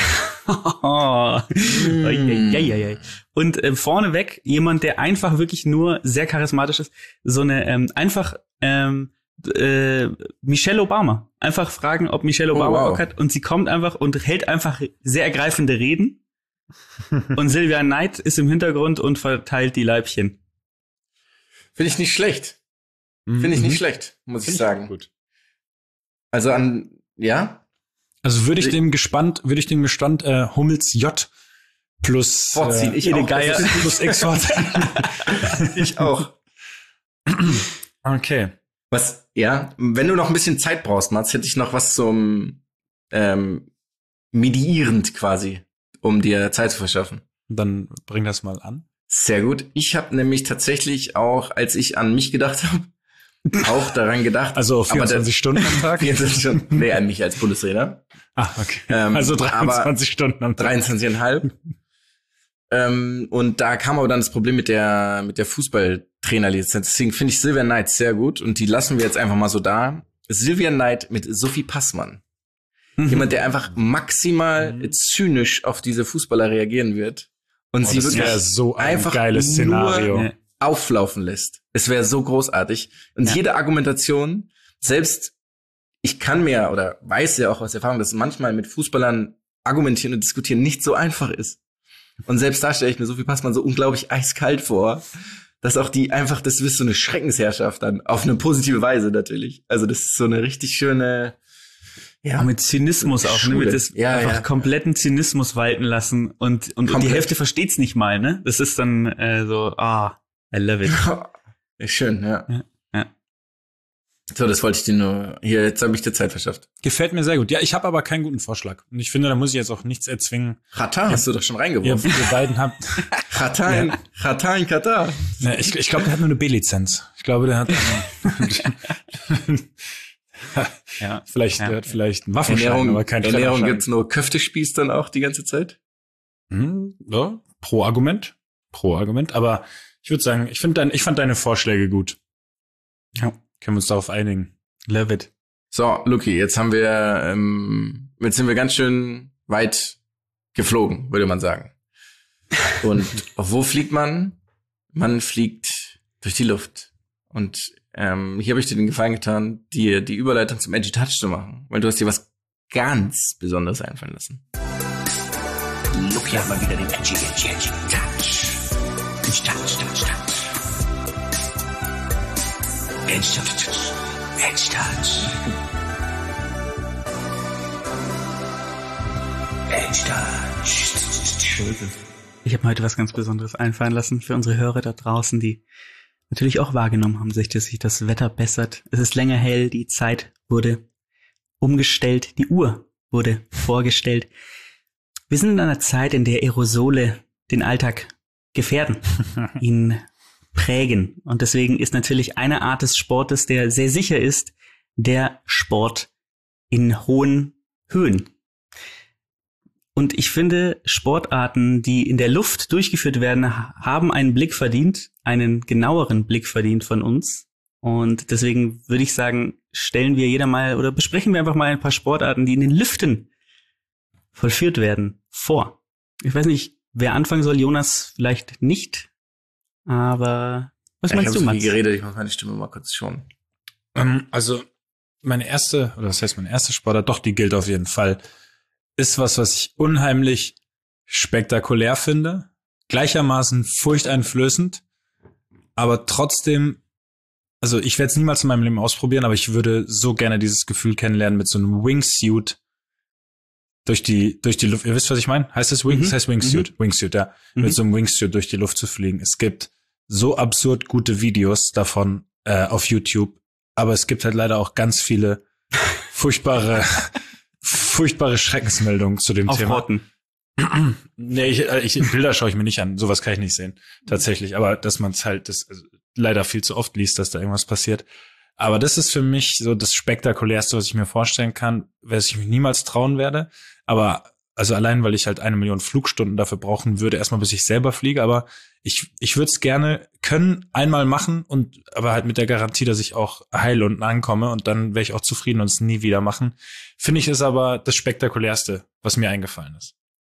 oh. mm. ja, ja, ja. Und äh, vorneweg jemand, der einfach wirklich nur sehr charismatisch ist, so eine ähm, einfach ähm, äh, Michelle Obama. Einfach fragen, ob Michelle Obama oh, wow. Bock hat, und sie kommt einfach und hält einfach sehr ergreifende Reden. Und Silvia Neid ist im Hintergrund und verteilt die Leibchen. Finde ich nicht schlecht. Finde ich nicht schlecht, muss Find ich sagen. Ich gut. Also an, ja. Also würde ich dem gespannt, würde ich dem Gestand äh, Hummels J plus vorziehen. Äh, ich auch, Geier plus X vorziehen. Ich auch. Okay. Was, ja, wenn du noch ein bisschen Zeit brauchst, Mats, hätte ich noch was zum ähm, medierend quasi, um dir Zeit zu verschaffen. Dann bring das mal an. Sehr gut. Ich habe nämlich tatsächlich auch, als ich an mich gedacht habe, auch daran gedacht. Also vierundzwanzig der, Stunden am Tag? vierundzwanzig Stunden, nee, an mich als Bundestrainer. Ah, okay. Ähm, also dreiundzwanzig Stunden am Tag. dreiundzwanzig Komma fünf ähm, und da kam aber dann das Problem mit der mit der Fußballtrainerlizenz. Deswegen finde ich Silvia Neid sehr gut und die lassen wir jetzt einfach mal so da. Silvia Neid mit Sophie Passmann. Mhm. Jemand, der einfach maximal mhm. zynisch auf diese Fußballer reagieren wird und oh, sie wirklich so ein einfach geiles Szenario nur auflaufen lässt. Es wäre so großartig. Und ja. jede Argumentation, selbst ich kann mir oder weiß ja auch aus Erfahrung, dass manchmal mit Fußballern argumentieren und diskutieren nicht so einfach ist. Und selbst da stelle ich mir Sophie Passmann so unglaublich eiskalt vor, dass auch die einfach, das ist so eine Schreckensherrschaft dann, auf eine positive Weise natürlich. Also das ist so eine richtig schöne, Ja, mit Zynismus auch, ne? Mit das ja, einfach ja. kompletten Zynismus walten lassen und und, und die Hälfte versteht's nicht mal, ne? Das ist dann äh, so, ah, I love it. Ist schön, ja. ja. Ja. So, das wollte ich dir nur, hier, jetzt habe ich dir Zeit verschafft. Gefällt mir sehr gut. Ja, ich habe aber keinen guten Vorschlag. Und ich finde, da muss ich jetzt auch nichts erzwingen. Katar hast du doch schon Ihr, reingeworfen. ihr beiden habt. Katar in, Katar in Katar. Ja, ich ich glaube, der hat nur eine B-Lizenz. Ich glaube, der hat Ja. vielleicht, Ja. der hat vielleicht einen Waffenschein, Ernährung, aber keinen Ernährung Trefferschein. gibt's nur Köftespieß dann auch die ganze Zeit? Hm, ja, pro Argument. Pro Argument. Aber ich würde sagen, ich finde dein, ich fand deine Vorschläge gut. Ja. Können wir uns darauf einigen. Love it. So, Luki, jetzt haben wir, ähm, jetzt sind wir ganz schön weit geflogen, würde man sagen. Und wo fliegt man? Man fliegt durch die Luft. Und ähm, hier habe ich dir den Gefallen getan, dir die Überleitung zum Edgy Touch zu machen, weil du hast dir was ganz Besonderes einfallen lassen. Luki hat mal wieder den Edgy, Edgy, Edgy Touch. Edgy Touch, Touch, Touch. Edgy Touch, Touch. Edgy Touch. Edgy Touch. Ich habe mir heute was ganz Besonderes einfallen lassen für unsere Hörer da draußen, die natürlich auch wahrgenommen haben, sich, dass sich das Wetter bessert. Es ist länger hell, die Zeit wurde umgestellt, die Uhr wurde vorgestellt. Wir sind in einer Zeit, in der Aerosole den Alltag gefährden, ihn prägen. Und deswegen ist natürlich eine Art des Sportes, der sehr sicher ist, der Sport in hohen Höhen. Und ich finde, Sportarten, die in der Luft durchgeführt werden, haben einen Blick verdient, einen genaueren Blick verdient von uns. Und deswegen würde ich sagen, stellen wir jeder mal oder besprechen wir einfach mal ein paar Sportarten, die in den Lüften vollführt werden, vor. Ich weiß nicht, wer anfangen soll, Jonas vielleicht nicht, aber was Ja, meinst du, ich habe so Mats? viel geredet, ich muss meine Stimme mal kurz schonen. Ähm, also, meine erste, oder das heißt meine erste Sportart, doch, die gilt auf jeden Fall, ist was, was ich unheimlich spektakulär finde, gleichermaßen furchteinflößend, aber trotzdem, also ich werde es niemals in meinem Leben ausprobieren, aber ich würde so gerne dieses Gefühl kennenlernen, mit so einem Wingsuit durch die durch die Luft. Ihr wisst, was ich meine? Heißt das Wing? Mhm. Das heißt Wingsuit. Mhm. Wingsuit, ja. Mhm. Mit so einem Wingsuit durch die Luft zu fliegen. Es gibt so absurd gute Videos davon äh, auf YouTube, aber es gibt halt leider auch ganz viele furchtbare furchtbare Schreckensmeldungen zu dem Auf Thema. Rotten. Nee, ich, ich, Bilder schaue ich mir nicht an. Sowas kann ich nicht sehen. Tatsächlich. Aber dass man es halt das, also, leider viel zu oft liest, dass da irgendwas passiert. Aber das ist für mich so das Spektakulärste, was ich mir vorstellen kann, was ich mich niemals trauen werde. Aber also allein, weil ich halt eine Million Flugstunden dafür brauchen würde, erstmal bis ich selber fliege. Aber ich ich würde es gerne können, einmal machen und aber halt mit der Garantie, dass ich auch heil unten ankomme und dann wäre ich auch zufrieden und es nie wieder machen. Finde ich, ist aber das Spektakulärste, was mir eingefallen ist.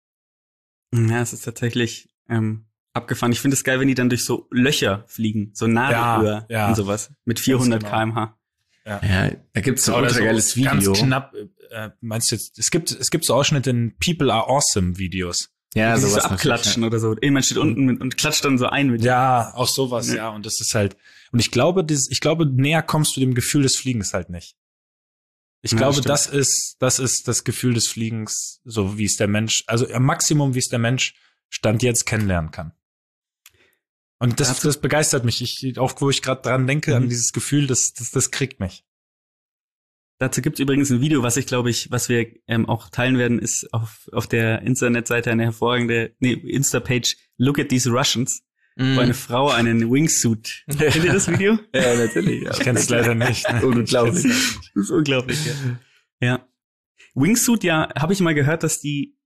Ja, es ist tatsächlich ähm, abgefahren. Ich finde es geil, wenn die dann durch so Löcher fliegen, so Nadelöhr Ja, ja. und sowas mit vierhundert genau. Kilometer pro Stunde. Ja, da gibt's so ein Oder ultra geiles Video. Ganz knapp, äh, meinst du jetzt, es gibt, es gibt so Ausschnitte in People Are Awesome Videos. Ja, Die sich so sowas abklatschen oder so. Jemand steht unten mit, und klatscht dann so ein mit. Ja, auch sowas, Ja. ja. Und das ist halt, und ich glaube, das, ich glaube, näher kommst du dem Gefühl des Fliegens halt nicht. Ich Ja, glaube, stimmt. das ist, das ist das Gefühl des Fliegens, so wie es der Mensch, also am Maximum, wie es der Mensch Stand jetzt kennenlernen kann. Und das, Dazu- das begeistert mich. Ich, auch wo ich gerade dran denke, Mhm. an dieses Gefühl, das, das, das kriegt mich. Dazu gibt's übrigens ein Video, was ich glaube ich, was wir ähm, auch teilen werden, ist auf auf der Internetseite eine hervorragende, nee, Insta-Page Look at these Russians, Mhm. wo eine Frau einen Wingsuit. Kennt ihr das Video? Ja, natürlich. Ja. Ich kenne es leider nicht. Ne? Unglaublich. Das ist unglaublich, ja. Ja. Wingsuit, ja, habe ich mal gehört, dass die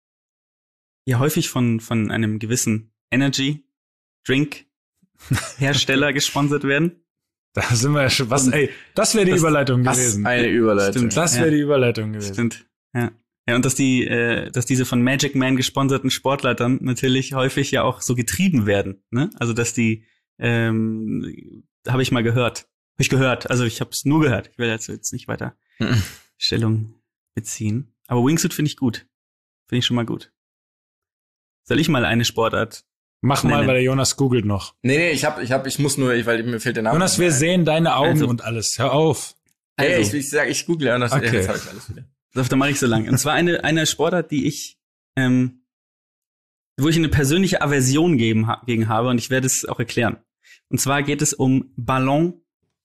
ja häufig von von einem gewissen Energy Drink Hersteller gesponsert werden. Da sind wir ja schon, was, Und ey, das wäre die das- Überleitung Was gewesen. eine Überleitung. Stimmt. Das wäre Ja. die Überleitung gewesen. Stimmt. Ja. Ja, und dass die, äh, dass diese von Magic Man gesponserten Sportler dann natürlich häufig ja auch so getrieben werden, ne? Also dass die, ähm, habe ich mal gehört. Habe ich gehört. Also ich habe es nur gehört. Ich will dazu jetzt nicht weiter Mhm. Stellung beziehen. Aber Wingsuit finde ich gut. Finde ich schon mal gut. Soll ich mal eine Sportart? Mach Nein, mal, nein. weil der Jonas googelt noch. Nee, nee, ich hab, ich hab, ich muss nur, ich, weil mir fehlt der Name. Jonas, wir sehen deine Augen Also- und alles. Hör auf. Hey, Also- ich, ich sag, ich google ja und das, Okay. jetzt hab ich alles wieder. Da mache ich so lang. Und zwar eine, eine Sportart, die ich, ähm, wo ich eine persönliche Aversion gegen, gegen habe und ich werde es auch erklären. Und zwar geht es um Ballonfahren.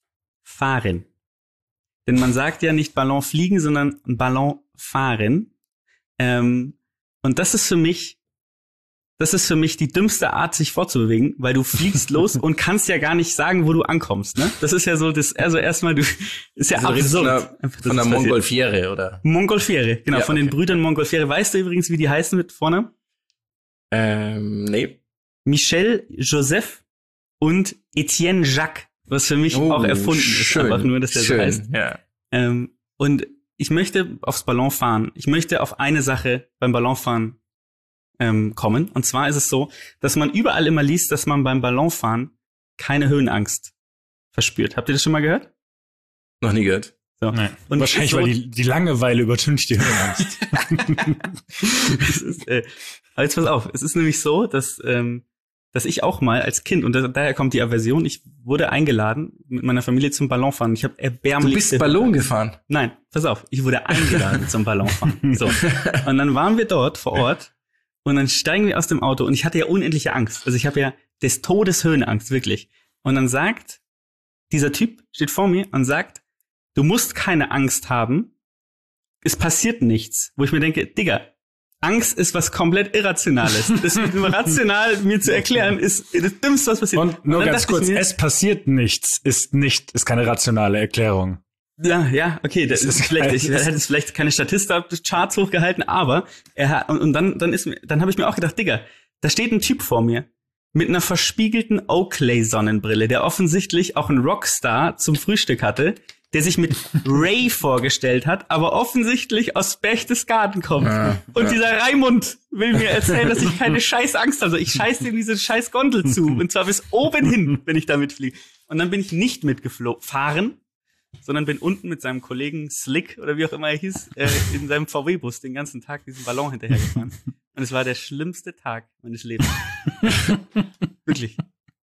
Denn man sagt ja nicht Ballon fliegen, sondern Ballon fahren. Ähm, und das ist für mich, das ist für mich die dümmste Art, sich fortzubewegen, weil du fliegst los und kannst ja gar nicht sagen, wo du ankommst, ne? Das ist ja so, das, also erstmal, du, ist ja Also redest du absurd. von der, von der Montgolfiere, oder? Montgolfiere, genau, Ja, von den okay. Brüdern Montgolfiere. Weißt du übrigens, wie die heißen mit vorne? Ähm, nee. Michel, Joseph und Etienne Jacques, was für mich Oh, auch erfunden schön, ist, einfach nur, dass der schön, so heißt. ja. Ähm, und ich möchte aufs Ballonfahren, ich möchte auf eine Sache beim Ballonfahren ähm, kommen. Und zwar ist es so, dass man überall immer liest, dass man beim Ballonfahren keine Höhenangst verspürt. Habt ihr das schon mal gehört? Noch nie gehört. So. Nein. Und Wahrscheinlich, so, weil die, die Langeweile übertüncht die Höhenangst. es ist, äh, aber jetzt pass auf, es ist nämlich so, dass ähm, dass ich auch mal als Kind, und da, daher kommt die Aversion, ich wurde eingeladen mit meiner Familie zum Ballonfahren. Ich habe Du erbärmlichste... bist Ballon gefahren. Nein, pass auf, ich wurde eingeladen zum Ballonfahren. So. Und dann waren wir dort vor Ort und dann steigen wir aus dem Auto und ich hatte ja unendliche Angst. Also ich habe ja des Todes Höhenangst, wirklich. Und dann sagt, dieser Typ steht vor mir und sagt, du musst keine Angst haben, es passiert nichts. Wo ich mir denke, Digga, Angst ist was komplett Irrationales. Das rational mir zu erklären, ist das Dümmste, was passiert. Und nur dann ganz dachte ich kurz, mir, es passiert nichts, ist nicht, ist keine rationale Erklärung. Ja, ja, okay, das Das ist ist vielleicht, geil. ich hätte jetzt vielleicht keine Statista-Charts hochgehalten, aber er hat, und, und dann, dann ist mir, dann habe ich mir auch gedacht, Digga, da steht ein Typ vor mir mit einer verspiegelten Oakley-Sonnenbrille, der offensichtlich auch einen Rockstar zum Frühstück hatte, der sich mit Ray vorgestellt hat, aber offensichtlich aus Berchtesgaden kommt. Ja, und ja. dieser Raimund will mir erzählen, dass ich keine scheiß Angst habe. Also ich scheiß dem diese scheiß Gondel zu. Und zwar bis oben hin, wenn ich da mitfliege. Und dann bin ich nicht mitgefahren, sondern bin unten mit seinem Kollegen Slick, oder wie auch immer er hieß, äh, in seinem V W-Bus den ganzen Tag diesen Ballon hinterhergefahren. Und es war der schlimmste Tag meines Lebens. Wirklich.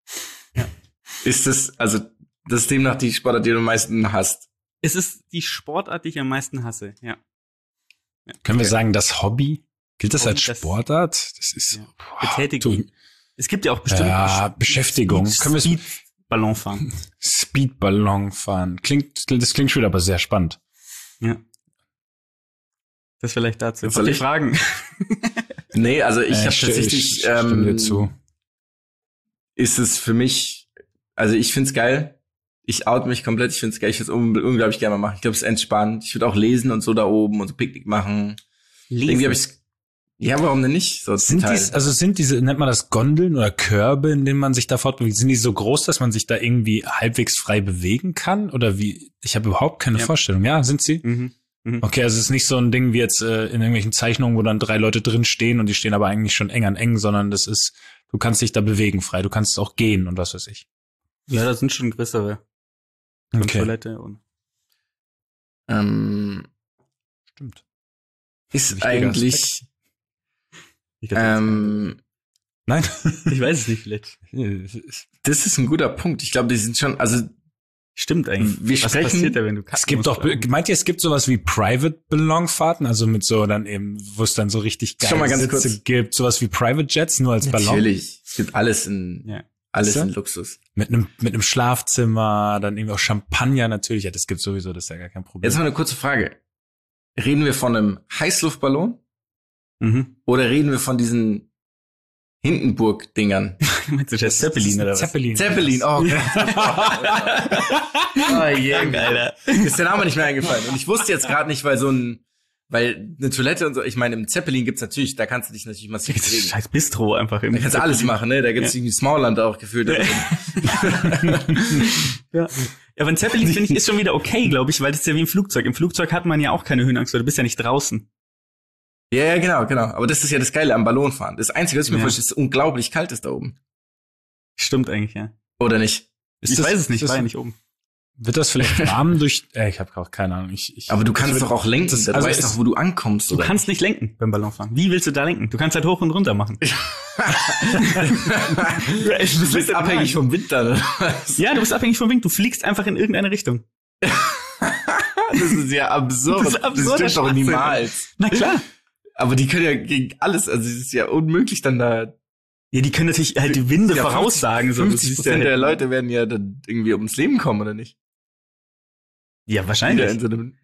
Ist das, also, das ist demnach die Sportart, die du am meisten hast? Es ist die Sportart, die ich am meisten hasse, ja. ja. Können wir Okay. sagen, das Hobby? Gilt das Hobby, als das- Sportart? Das ist, Ja. boah, Betätigung. du- Es gibt ja auch bestimmt Ja, Beschäftigung. Speed, Können wir Speed Ballon fahren. Speedballon fahren. Klingt, das klingt schon wieder aber sehr spannend. Ja. Das vielleicht dazu. Soll Habt ihr ich? Fragen? Nee, also ich Äh, habe sti- tatsächlich, ich stimme dir ähm, zu. ist es für mich, also ich find's geil. Ich out mich komplett, ich find's geil, ich würde es un unglaublich gerne mal machen. Ich glaube, es ist entspannt. Ich würde auch lesen und so da oben und so Picknick machen. Irgendwie habe ich's, ja, warum denn nicht? So Sind Teil. dies, also sind diese, nennt man das Gondeln oder Körbe, in denen man sich da fortbewegt, sind die so groß, dass man sich da irgendwie halbwegs frei bewegen kann? Oder wie? Ich habe überhaupt keine Ja. Vorstellung. Ja, sind sie? Mhm. Mhm. Okay, also es ist nicht so ein Ding wie jetzt äh, in irgendwelchen Zeichnungen, wo dann drei Leute drin stehen und die stehen aber eigentlich schon eng an eng, sondern das ist, du kannst dich da bewegen frei, du kannst auch gehen und was weiß ich. Ja, da sind schon größere. Und Okay, Toilette und. ähm, stimmt. ist Wichtiger eigentlich, Ich, glaub, ähm, Nein. ich weiß es nicht, vielleicht. das ist ein guter Punkt. Ich glaube, die sind schon, also Stimmt eigentlich. Wir Was sprechen- passiert da, wenn du kacken Es gibt musst? doch, meint ihr, es gibt sowas wie Private Ballonfahrten, also mit so dann eben, wo es dann so richtig Schon geile mal ganz Sitze kurz. gibt, sowas wie Private Jets, nur als Ballon. natürlich. Es gibt alles in, Ja. alles Weißt du? in Luxus. Mit einem, mit einem Schlafzimmer, dann irgendwie auch Champagner natürlich, ja, das gibt sowieso, das ist ja gar kein Problem. Jetzt mal eine kurze Frage. Reden wir von einem Heißluftballon Mhm. oder reden wir von diesen Hindenburg-Dingern? Meinst du das Zeppelin oder was? Zeppelin. Zeppelin, oh, okay. Oh, yeah, Alter. Ist der Name nicht mehr eingefallen. Und ich wusste jetzt gerade nicht, weil so ein, weil eine Toilette und so, ich meine, im Zeppelin gibt's natürlich, da kannst du dich natürlich massiv Das ist bewegen. scheiß Bistro einfach im Da kannst du alles machen, ne? Da gibt's Ja. irgendwie Smallland auch gefühlt. Ja. Ja, aber ein Zeppelin, finde ich, ist schon wieder okay, glaube ich, weil das ist ja wie im Flugzeug. Im Flugzeug hat man ja auch keine Höhenangst, weil du bist ja nicht draußen. Ja, ja, genau, genau. Aber das ist ja das Geile am Ballonfahren. Das Einzige, was ich mir Ja. vorstelle, ist, dass es unglaublich kalt ist da oben. Stimmt eigentlich, ja. Oder nicht? Ist ich das- weiß es nicht, ist das- war ja nicht oben. Wird das vielleicht warm durch, äh, ich habe auch keine Ahnung. Ich, ich, Aber du kannst ich doch auch lenken. das- du also weißt es- doch, wo du ankommst, Du oder? kannst nicht lenken beim Ballonfahren. Wie willst du da lenken? Du kannst halt hoch und runter machen. du bist abhängig vom Wind dann, oder was? Ja, du bist abhängig vom Wind. Du fliegst einfach in irgendeine Richtung. Das ist ja absurd. Das ist absurd. Das stimmt doch niemals. Na klar. Aber die können ja gegen alles, also es ist ja unmöglich dann da. Ja, die können natürlich halt die Winde Ja, voraussagen. So. fünfzig Prozent der Leute werden ja dann irgendwie ums Leben kommen, oder nicht? Ja, Wieder wahrscheinlich. in so einem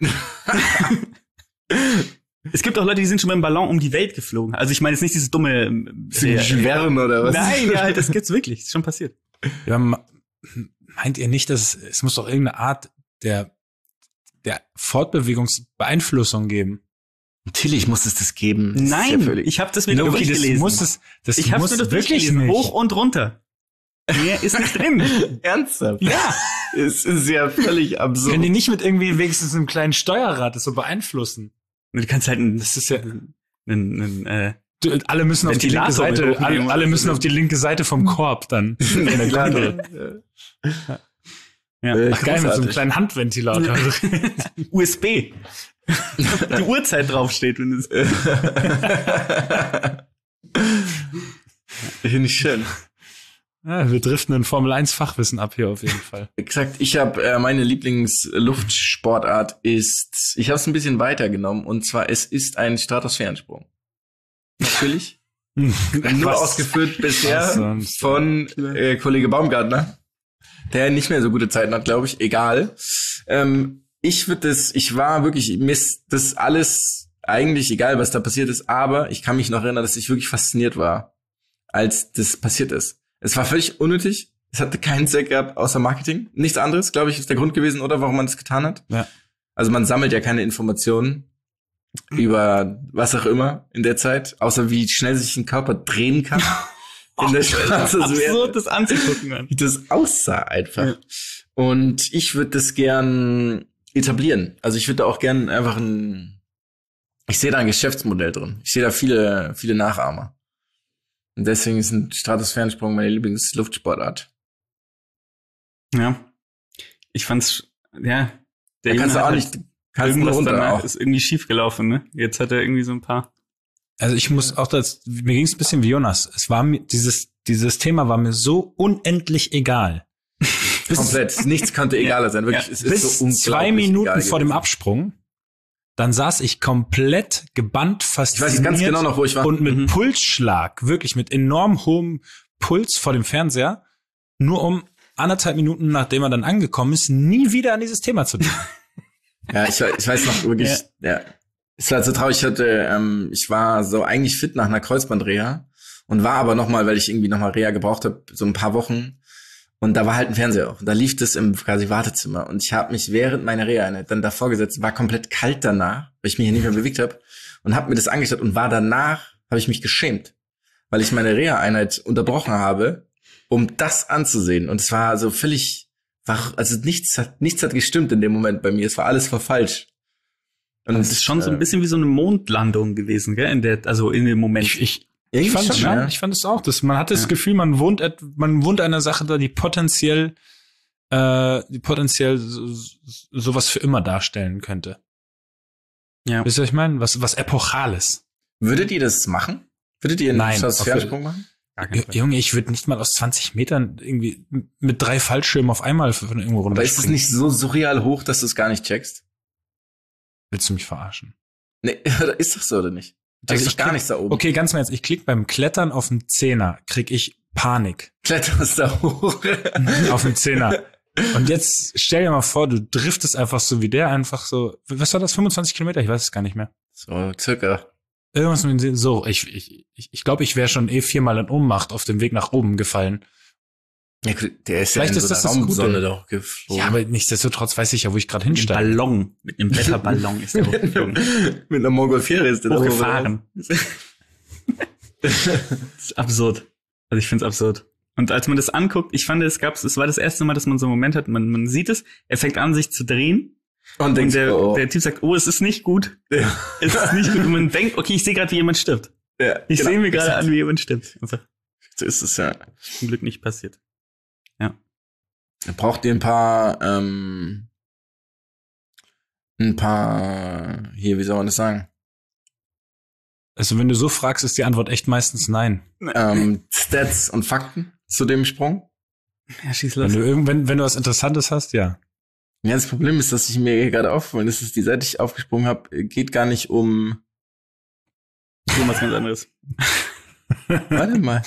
Es gibt auch Leute, die sind schon mit dem Ballon um die Welt geflogen. Also ich meine jetzt nicht dieses dumme äh, Schweren oder was? Nein, ja, halt, das gibt's wirklich. Ist schon passiert. Ja, ma- meint ihr nicht, dass es, es muss doch irgendeine Art der, der Fortbewegungsbeeinflussung geben? Natürlich muss es das geben. Das ist Nein, ja völlig- ich habe das wirklich Okay, das durchgelesen. muss es, das ich habe muss nur das wirklich durchgelesen, nicht. hoch und runter. Mehr ist nicht drin. Ernsthaft? Ja. Es ist ja völlig absurd. Können die nicht mit irgendwie wenigstens einem kleinen Steuerrad das so beeinflussen? Du kannst halt ein, Das ist ja, ein, ein, äh, du, alle müssen auf die linke Ventilator mit Seite, hochnehmen alle, oder alle so. müssen auf die linke Seite vom Korb dann. In der klar. Gondel. ja. Äh, Ach, geil, mit so einem großartig. kleinen Handventilator. U S B. Die Uhrzeit draufsteht. Wenn es Finde ich schön. Ja, wir driften in Formel eins Fachwissen ab hier auf jeden Fall. Exakt. Ich habe äh, meine Lieblingsluftsportart ist, ich habe es ein bisschen weitergenommen und zwar es ist ein Stratosphärensprung. Natürlich. Nur ausgeführt bisher Was sonst? von äh, Kollege Baumgartner, der nicht mehr so gute Zeiten hat, glaube ich. Egal. Ähm, ich würde das, ich war wirklich, mir ist das alles eigentlich egal, was da passiert ist, aber ich kann mich noch erinnern, dass ich wirklich fasziniert war, als das passiert ist. Es war völlig unnötig. Es hatte keinen Zweck gehabt, außer Marketing. Nichts anderes, glaube ich, ist der Grund gewesen, oder warum man das getan hat. Ja. Also man sammelt ja keine Informationen über was auch immer in der Zeit, außer wie schnell sich ein Körper drehen kann. in der Straße. absurd, das anzugucken, Mann. Wie das aussah einfach. Ja. Und ich würde das gern etablieren. Also ich würde da auch gern einfach ein, ich sehe da ein Geschäftsmodell drin. Ich sehe da viele, viele Nachahmer. Und deswegen ist ein Stratosphärensprung meine Lieblingsluftsportart. Ja. Ich fand's, ja. Der Da kannst du Junge auch hat nicht, halt kannst du nur irgendwas runter danach auch. ist irgendwie schief gelaufen, ne? Jetzt hat er irgendwie so ein paar. Also ich muss auch das, mir ging es ein bisschen wie Jonas. Es war mir, dieses, dieses Thema war mir so unendlich egal. Bis, Komplett. Nichts könnte egaler sein. Wirklich, Ja, es bis ist so unglaublich zwei Minuten egal vor dem gewesen. Absprung, dann saß ich komplett gebannt, Ich fasziniert weiß ganz genau noch, wo ich war. und mit Mhm. Pulsschlag, wirklich mit enorm hohem Puls vor dem Fernseher, nur um anderthalb Minuten, nachdem er dann angekommen ist, nie wieder an dieses Thema zu denken. Ja, ich, ich weiß noch wirklich, ja. Es war so traurig, ich hatte, ähm, ich war so eigentlich fit nach einer Kreuzbandreha und war aber nochmal, weil ich irgendwie nochmal Reha gebraucht habe, so ein paar Wochen. Und da war halt ein Fernseher auch. Und da lief das im quasi Wartezimmer. Und ich habe mich während meiner Reha dann davor gesetzt, war komplett kalt danach, weil ich mich hier nicht mehr bewegt habe. Und habe mir das angeschaut und war danach, habe ich mich geschämt. Weil ich meine Reha-Einheit unterbrochen habe, um das anzusehen. Und es war so völlig, war, also nichts hat, nichts hat gestimmt in dem Moment bei mir. Es war alles war falsch. Und Das ist schon so ein bisschen wie so eine Mondlandung gewesen, gell? In der, also in dem Moment. Ich, ich, Irgendwie ich fand es schon, ja, ja. ich fand es auch. Das, man hat das Ja. Gefühl, man wohnt, et, man wohnt einer Sache da, die potenziell, äh, die potenziell so, sowas für immer darstellen könnte. Ja. Wisst ihr, was ich meine? Was, was Epochales. Würdet ihr das machen? Würdet ihr einen Nein, Stratosphärensprung machen? Gar keinen Fall. Junge, ich würde nicht mal aus zwanzig Metern irgendwie mit drei Fallschirmen auf einmal von irgendwo Aber ist es runterspringen. nicht so surreal hoch, dass du es gar nicht checkst? Willst du mich verarschen? Nee, ist das so oder nicht? Du Also checkst ich doch gar klick- nichts da oben. Okay, ganz mal jetzt, ich klick beim Klettern auf den Zehner, krieg ich Panik. Kletterst da hoch. Auf den Zehner. Und jetzt stell dir mal vor, du driftest einfach so wie der, einfach so, was war das, fünfundzwanzig Kilometer? Ich weiß es gar nicht mehr. So, circa. Irgendwas mit dem, so, ich, ich, ich, ich glaube, ich wäre schon eh viermal in Ohnmacht auf dem Weg nach oben gefallen. Ja, der ist Vielleicht ja in ist so das einer das Gute. Raumsonne doch geflogen. Ja, aber nichtsdestotrotz weiß ich ja, wo ich gerade Mit einem hinsteige. Ballon, mit einem Wetterballon ist der hochgeflogen. Mit einer Montgolfiere ist der da Hochgefahren. Das ist absurd. Also ich find's absurd. Und als man das anguckt, ich fand, es gab, es war das erste Mal, dass man so einen Moment hat, man, man sieht es, er fängt an, sich zu drehen. Und, Und denkst, der, oh, der Typ sagt, oh, es ist nicht gut. ja, Es ist nicht gut. Und man denkt, okay, ich sehe gerade, wie jemand stirbt. ja, Ich genau. sehe mir gerade an, wie jemand stirbt. Also, So ist es ja. zum Glück nicht passiert. Braucht ihr ein paar, ähm, ein paar, hier, wie soll man das sagen? Also wenn du so fragst, ist die Antwort echt meistens nein. Ähm, Stats und Fakten zu dem Sprung? Ja, schieß Wenn los. du irgend, wenn, wenn du was Interessantes hast, ja. Ja, das Problem ist, dass ich mir hier gerade aufgefallen ist, dass die Seite, die ich aufgesprungen habe, geht gar nicht um Um was ganz anderes. Warte mal.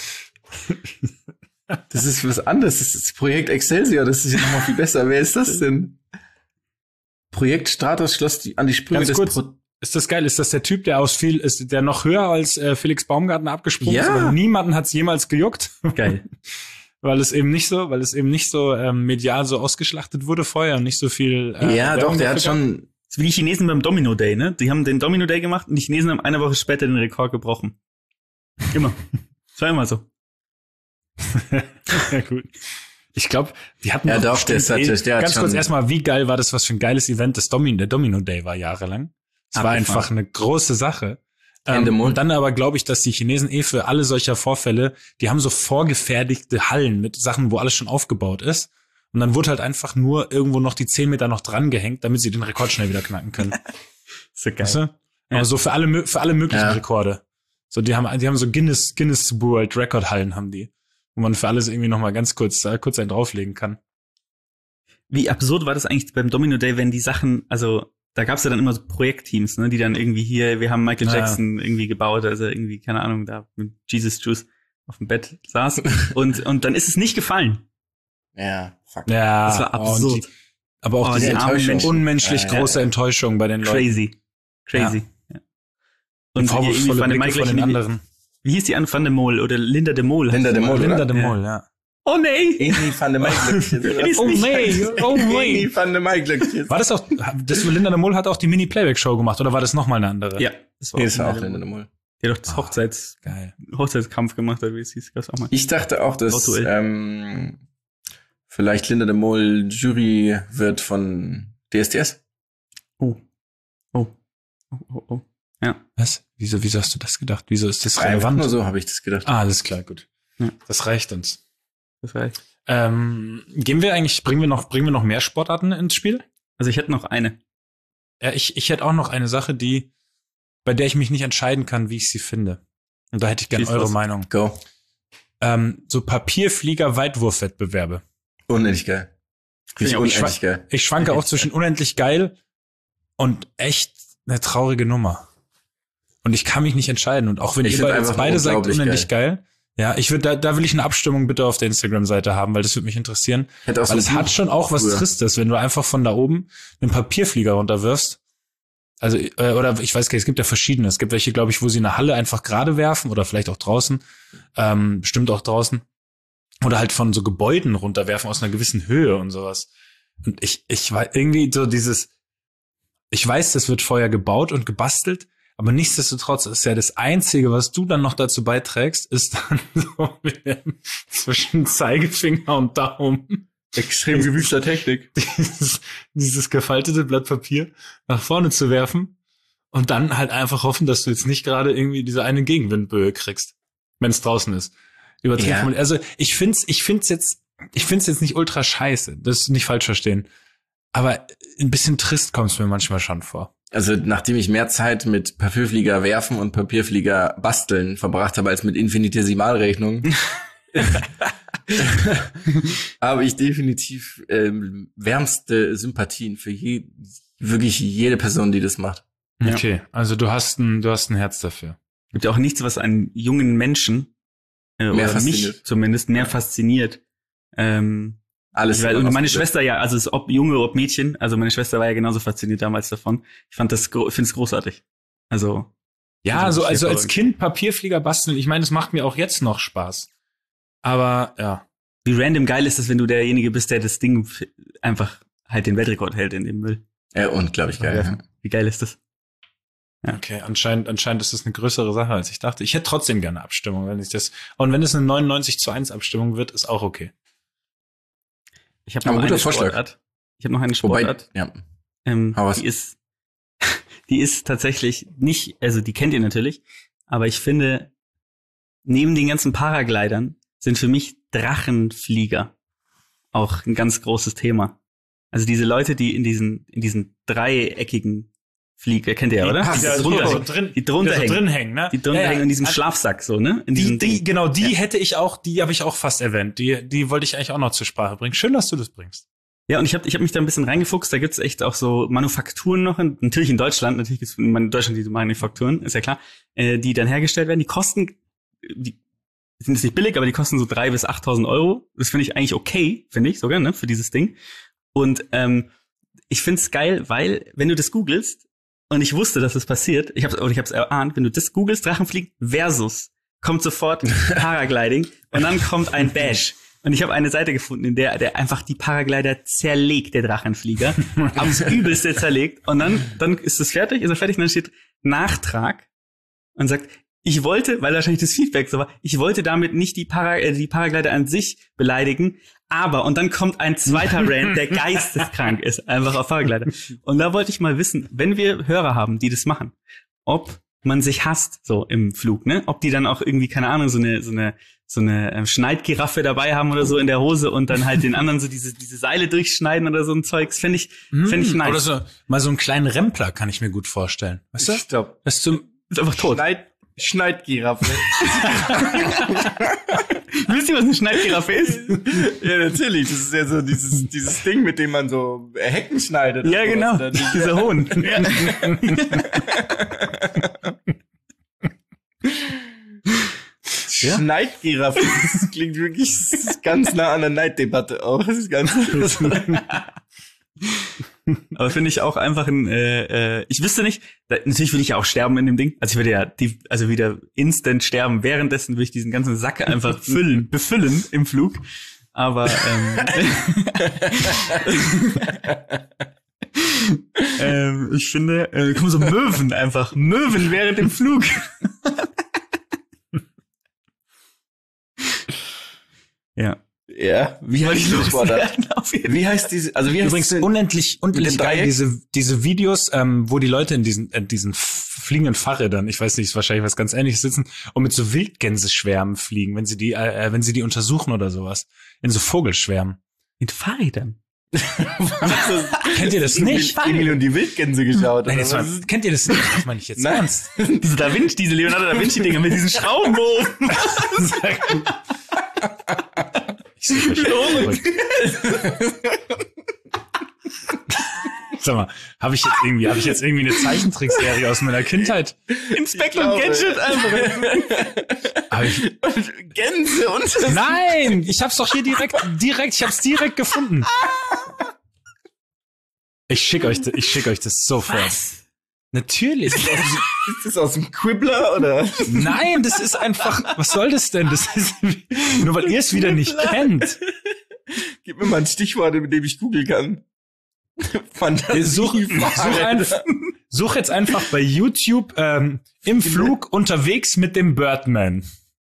Das ist was anderes. Das ist Projekt Excelsior. Das ist ja nochmal viel besser. Wer ist das denn? Projekt Stratos schloss die, an die Sprünge Ganz des kurz. Pro- Ist das geil? Ist das der Typ, der aus viel, ist der noch höher als äh, Felix Baumgartner abgesprungen Ja. ist? Aber niemanden hat's jemals gejuckt. Geil. weil es eben nicht so, weil es eben nicht so ähm, medial so ausgeschlachtet wurde vorher und nicht so viel. Äh, Ja, Werbung doch, der hat dafür gab. schon. Das ist wie die Chinesen beim Domino Day, ne? Die haben den Domino Day gemacht und die Chinesen haben eine Woche später den Rekord gebrochen. Immer. Das war immer so. Ja, gut. Ich glaube, die hatten Ja, doch doch, der bestimmt ist eh- halt- der hat ganz kurz schon- erstmal, wie geil war das, was für ein geiles Event das Domino, der Domino Day war jahrelang. Es war Abgefahren. einfach eine große Sache. Ähm, Endemol. und dann aber glaube ich, dass die Chinesen eh für alle solcher Vorfälle, die haben so vorgefertigte Hallen mit Sachen, wo alles schon aufgebaut ist. Und dann wurde halt einfach nur irgendwo noch die zehn Meter noch dran gehängt, damit sie den Rekord schnell wieder knacken können. So geil. Weißt du? Aber so für alle, mö- für alle möglichen Ja. Rekorde. So, die haben, die haben so Guinness, Guinness World Record Hallen haben die. Wo man für alles irgendwie noch mal ganz kurz, äh, kurz einen drauflegen kann. Wie absurd war das eigentlich beim Domino Day, wenn die Sachen, also da gab's ja dann immer so Projektteams, ne, die dann irgendwie hier, wir haben Michael Ja. Jackson irgendwie gebaut, also irgendwie, keine Ahnung, da mit Jesus Juice auf dem Bett saß und und dann ist es nicht gefallen. Ja, fuck. Ja. Das war und absurd. Die, aber auch Oh, diese die armen Enttäuschung, Menschen. unmenschlich Ja, ja, große ja. Enttäuschung bei den Leuten. Crazy. Crazy. Ja. Und hier irgendwie Vorwurfsvolle Van der Blicke von den Maiglöckchen, wie, anderen. wie hieß die an Van der Mol oder Linda de Mol? Linda de Mol, Linda oder? de Ja. Mol, ja. Oh nee! Amy van der Maiglöckchen. Ist Oh nicht- nee, oh nee. Amy van der Maiglöckchen. War das auch, das Linda de Mol hat auch die Mini-Playback-Show gemacht, oder war das nochmal eine andere? Ja, das war Nee, das war auch Linda Linda de de Mol. Mol. Die hat doch das Hochzeits, Geil. Hochzeitskampf gemacht, oder wie es hieß, gab's auch mal. Ich dachte auch, dass Auto, ey. ähm, vielleicht Linda de Mol Jury wird von D S D S. Oh. Oh. Oh, oh, oh. Ja. Was? Wieso, wieso hast du das gedacht? Wieso ist das Einfach relevant? nur so habe ich das gedacht. Ah, alles klar, gut. Ja. Das reicht uns. Das reicht. Ähm, gehen wir eigentlich, bringen wir noch, bringen wir noch mehr Sportarten ins Spiel? Also ich hätte noch eine. Ja, ich, ich hätte auch noch eine Sache, die, bei der ich mich nicht entscheiden kann, wie ich sie finde. Und da hätte ich gerne Schieß eure los. Meinung. Go. Ähm, so Papierflieger-Weitwurfwettbewerbe. Unendlich geil. Finde ich Richtig auch nicht unendlich geil. Ich schwanke auch zwischen unendlich geil und echt eine traurige Nummer. Und ich kann mich nicht entscheiden. Und auch wenn Ich ihr find beide, einfach beide sagt unglaublich unendlich geil. Ja, ich würde, da, da will ich eine Abstimmung bitte auf der Instagram-Seite haben, weil das würde mich interessieren. Hätte auch so Weil ein es hat Buch schon auch was früher. Tristes, wenn du einfach von da oben einen Papierflieger runterwirfst. Also, äh, oder ich weiß gar nicht, es gibt ja verschiedene. Es gibt welche, glaube ich, wo sie eine Halle einfach gerade werfen oder vielleicht auch draußen. Ähm, bestimmt auch draußen. Oder halt von so Gebäuden runterwerfen aus einer gewissen Höhe und sowas. Und ich, ich weiß irgendwie so dieses, ich weiß, das wird vorher gebaut und gebastelt, aber nichtsdestotrotz ist ja das Einzige, was du dann noch dazu beiträgst, ist dann so zwischen Zeigefinger und Daumen Extrem geübter Technik. dieses, dieses gefaltete Blatt Papier nach vorne zu werfen und dann halt einfach hoffen, dass du jetzt nicht gerade irgendwie diese eine Gegenwindböe kriegst, wenn es draußen ist. Übertrieben. Ja. formuliert. Also ich find's, ich find's jetzt, ich find's jetzt nicht ultra scheiße, das nicht falsch verstehen. Aber ein bisschen trist kommt's mir manchmal schon vor. Also nachdem ich mehr Zeit mit Papierflieger werfen und Papierflieger basteln verbracht habe als mit Infinitesimalrechnungen, habe ich definitiv ähm, wärmste Sympathien für je, wirklich jede Person, die das macht. Ja. Okay, also du hast ein, du hast ein Herz dafür. Gibt ja auch nichts, was einen jungen Menschen, äh, Mehr oder fasziniert. mich zumindest, mehr fasziniert. Ähm, Alles. weil, und meine ausprobiert. Schwester ja, also es, ob Junge, ob Mädchen, also meine Schwester war ja genauso fasziniert damals davon. Ich fand das, gro- finde es großartig. Also, Ja, Das ist also, sehr also als verrückt. Kind Papierflieger basteln, ich meine, das macht mir auch jetzt noch Spaß. Aber ja. wie random geil ist es, wenn du derjenige bist, der das Ding f- einfach halt den Weltrekord hält in dem Müll. Ja, unglaublich geil. werfen. Wie geil ist das? Ja. Okay, anscheinend, anscheinend ist das eine größere Sache, als ich dachte. Ich hätte trotzdem gerne Abstimmung, wenn ich das, und wenn es eine neunundneunzig zu eins Abstimmung wird, ist auch okay. Ich habe Aber noch guter eine Vorschlag. Sportart. Ich habe noch eine Wobei, Sportart. ja. Ähm, Hau raus. die ist, die ist tatsächlich nicht, also die kennt ihr natürlich, aber ich finde, neben den ganzen Paraglidern sind für mich Drachenflieger auch ein ganz großes Thema. Also diese Leute, die in diesen, in diesen dreieckigen Flieger, kennt ihr ja, oder? Ah, Die ja, drunter, so hängen. drin, die drunter so hängen. drin hängen, ne? Die drunter Ja, ja. hängen in diesem Also, Schlafsack, so, ne? In Die, diesem die, Ding. genau, die Ja. hätte ich auch, die habe ich auch fast erwähnt. Die, die wollte ich eigentlich auch noch zur Sprache bringen. Schön, dass du das bringst. Ja, und ich habe ich hab mich da ein bisschen reingefuchst. Da gibt's echt auch so Manufakturen noch. In, natürlich in Deutschland. Natürlich gibt's in Deutschland diese Manufakturen, ist ja klar. Äh, die dann hergestellt werden. Die kosten, die sind jetzt nicht billig, aber die kosten so drei bis achttausend Euro. Das finde ich eigentlich okay, finde ich sogar, ne, für dieses Ding. Und ähm, ich find's geil, weil, wenn du das googelst, und ich wusste, dass das passiert, ich hab's, oder ich hab's erahnt, wenn du das googelst, Drachenfliegen versus, kommt sofort Paragliding und dann kommt ein Bash. Und ich habe eine Seite gefunden, in der der einfach die Paraglider zerlegt, der Drachenflieger, aufs Übelste zerlegt. Und dann dann ist es fertig, ist er fertig, und dann steht Nachtrag und sagt, ich wollte, weil wahrscheinlich das Feedback so war, ich wollte damit nicht die, Para, äh, die Paraglider an sich beleidigen, aber, und dann kommt ein zweiter Rant, der geisteskrank ist, einfach auf Paraglider. Und da wollte ich mal wissen, wenn wir Hörer haben, die das machen, ob man sich hasst, so im Flug, ne? Ob die dann auch irgendwie, keine Ahnung, so eine, so eine, so eine ähm, Schneidgiraffe dabei haben oder so in der Hose und dann halt den anderen so diese, diese Seile durchschneiden oder so ein Zeugs, fände ich, fänd ich nice. Oder so, mal so einen kleinen Rempler kann ich mir gut vorstellen. Weißt du? Stopp. Das ist, zum, Ist einfach tot. Schneid, Schneidgiraffe. Wisst ihr, was eine Schneidgiraffe ist? Ja, natürlich. Das ist ja so dieses, dieses Ding, mit dem man so Hecken schneidet. Ja, genau. Dieser Hohn. Ja. Schneidgiraffe. Das klingt wirklich das ist ganz nah an der Neiddebatte auch. Das ist ganz Aber finde ich auch einfach ein, äh, äh, ich wüsste nicht, da, natürlich würde ich ja auch sterben in dem Ding. Also ich würde ja die, also wieder instant sterben. Währenddessen würde ich diesen ganzen Sack einfach füllen, befüllen im Flug. Aber ähm, ähm, ich finde, äh, kommen so Möwen einfach. Möwen während dem Flug. Ja. Ja, wie heißt die Sportart? Wie heißt diese, also wie heißt übrigens diese, unendlich, unendlich geil, Dreieck? diese, diese Videos, ähm, wo die Leute in diesen, in diesen fliegenden Fahrrädern, ich weiß nicht, ist wahrscheinlich was ganz Ähnliches sitzen und mit so Wildgänseschwärmen fliegen, wenn sie die, äh, wenn sie die untersuchen oder sowas. In so Vogelschwärmen. Mit Fahrrädern? Kennt ihr das nicht? Emil und die Wildgänse geschaut? Nein, oder jetzt mal, was? kennt ihr das nicht? Das meine ich jetzt Nein. ernst. Diese Da Vinci, diese Leonardo da Vinci Dinger mit diesen Schrauben oben. Ich suche zurück. Sag mal, habe ich jetzt irgendwie, habe ich jetzt irgendwie eine Zeichentrickserie aus meiner Kindheit? Inspector Gadget einfach. Hab ich, Und Gänse und nein, ich hab's doch hier direkt, direkt, ich hab's direkt gefunden. Ich schick euch, ich schick euch das sofort. Was? Natürlich. ist das aus dem Quibbler oder? Nein, das ist einfach, was soll das denn? Das ist, nur weil ihr es wieder nicht kennt. Gib mir mal ein Stichwort, mit dem ich googeln kann. Fantasie. Such, such, einfach, such jetzt einfach bei YouTube ähm, im Flug unterwegs mit dem Birdman.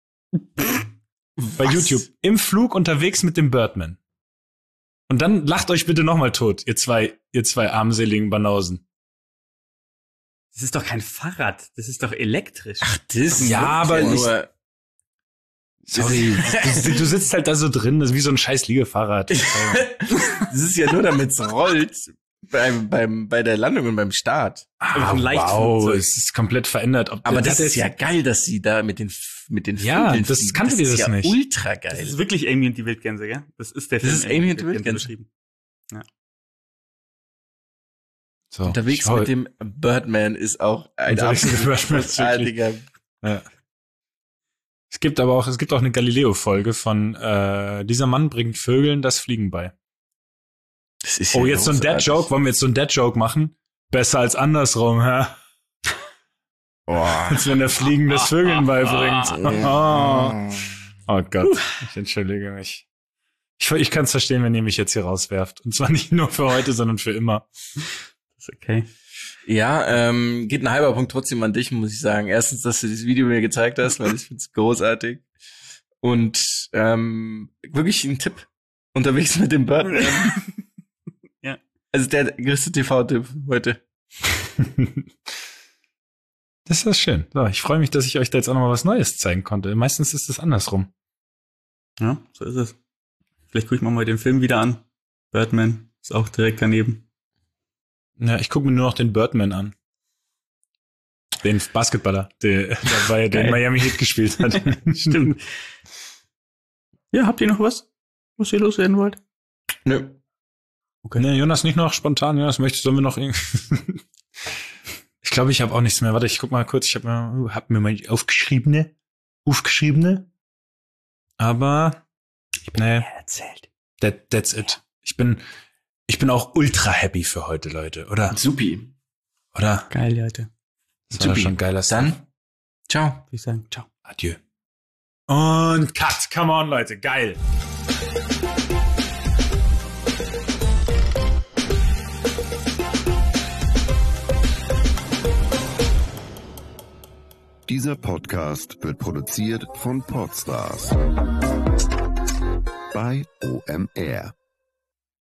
Bei Was? YouTube im Flug unterwegs mit dem Birdman. Und dann lacht euch bitte nochmal tot, ihr zwei, ihr zwei armseligen Banausen. Das ist doch kein Fahrrad, das ist doch elektrisch. Ach, das Ja, aber ja ich- nur, Sorry, du, du sitzt halt da so drin, das ist wie so ein scheiß Liegefahrrad. das ist ja nur, damit es rollt beim, beim, bei der Landung und beim Start. Ah, ein wow, Leichtflugzeug. es ist komplett verändert. Ob, Aber das hat ist ja geil, dass sie da mit den, mit den Ja, Vögeln das fliegen. kanntet ihr ist das ja nicht. ultra Das geil. ist wirklich Amy und die Wildgänse, gell? Das ist der Das ist Amy und die Wildgänse. beschrieben. so, Unterwegs schau- mit dem Birdman ist auch ein Unterwegs mit dem absolut Birdman ist wirklich- großartiger. Ja. Es gibt aber auch, es gibt auch eine Galileo-Folge von äh, dieser Mann bringt Vögeln das Fliegen bei. Das ist Oh, ja jetzt so ein großartig. Dad-Joke, wollen wir jetzt so ein Dad-Joke machen? Besser als andersrum, hä? Boah. Als wenn der Fliegen das Vögeln beibringt. Ja. Oh Gott, ich entschuldige mich. Ich, ich kann es verstehen, wenn ihr mich jetzt hier rauswerft. Und zwar nicht nur für heute, sondern für immer. Das ist okay. Ja, ähm, geht ein halber Punkt trotzdem an dich, muss ich sagen. Erstens, dass du dieses Video mir gezeigt hast, weil ich finde es großartig. Und ähm, wirklich ein Tipp. Unterwegs mit dem Birdman. Ja. Also der größte T V-Tipp heute. Das ist schön. So, ich freue mich, dass ich euch da jetzt auch noch mal was Neues zeigen konnte. Meistens ist es andersrum. Ja, so ist es. Vielleicht gucke ich mir mal den Film wieder an. Birdman ist auch direkt daneben. Ja, ich gucke mir nur noch den Birdman an. Den Basketballer, der dabei der in Miami Heat gespielt hat. Stimmt. Ja, habt ihr noch was, was ihr loswerden wollt? Nö. Okay. Ne, Jonas, nicht noch spontan. Jonas, möchtest du mir noch irgendwie... Ich glaube, ich habe auch nichts mehr. Warte, ich guck mal kurz. Ich habe mir, hab mir mal aufgeschriebene, aufgeschriebene. Aber nee, erzählt. that, that's it. Ich bin, ich bin auch ultra happy für heute, Leute, oder? Supi. Oder? Geil, Leute. Das war Supi. schon geiler Stuff. Dann, ciao. Würde ich sagen, ciao. Adieu. Und cut. Come on, Leute. Geil. Dieser Podcast wird produziert von Podstars bei O M R.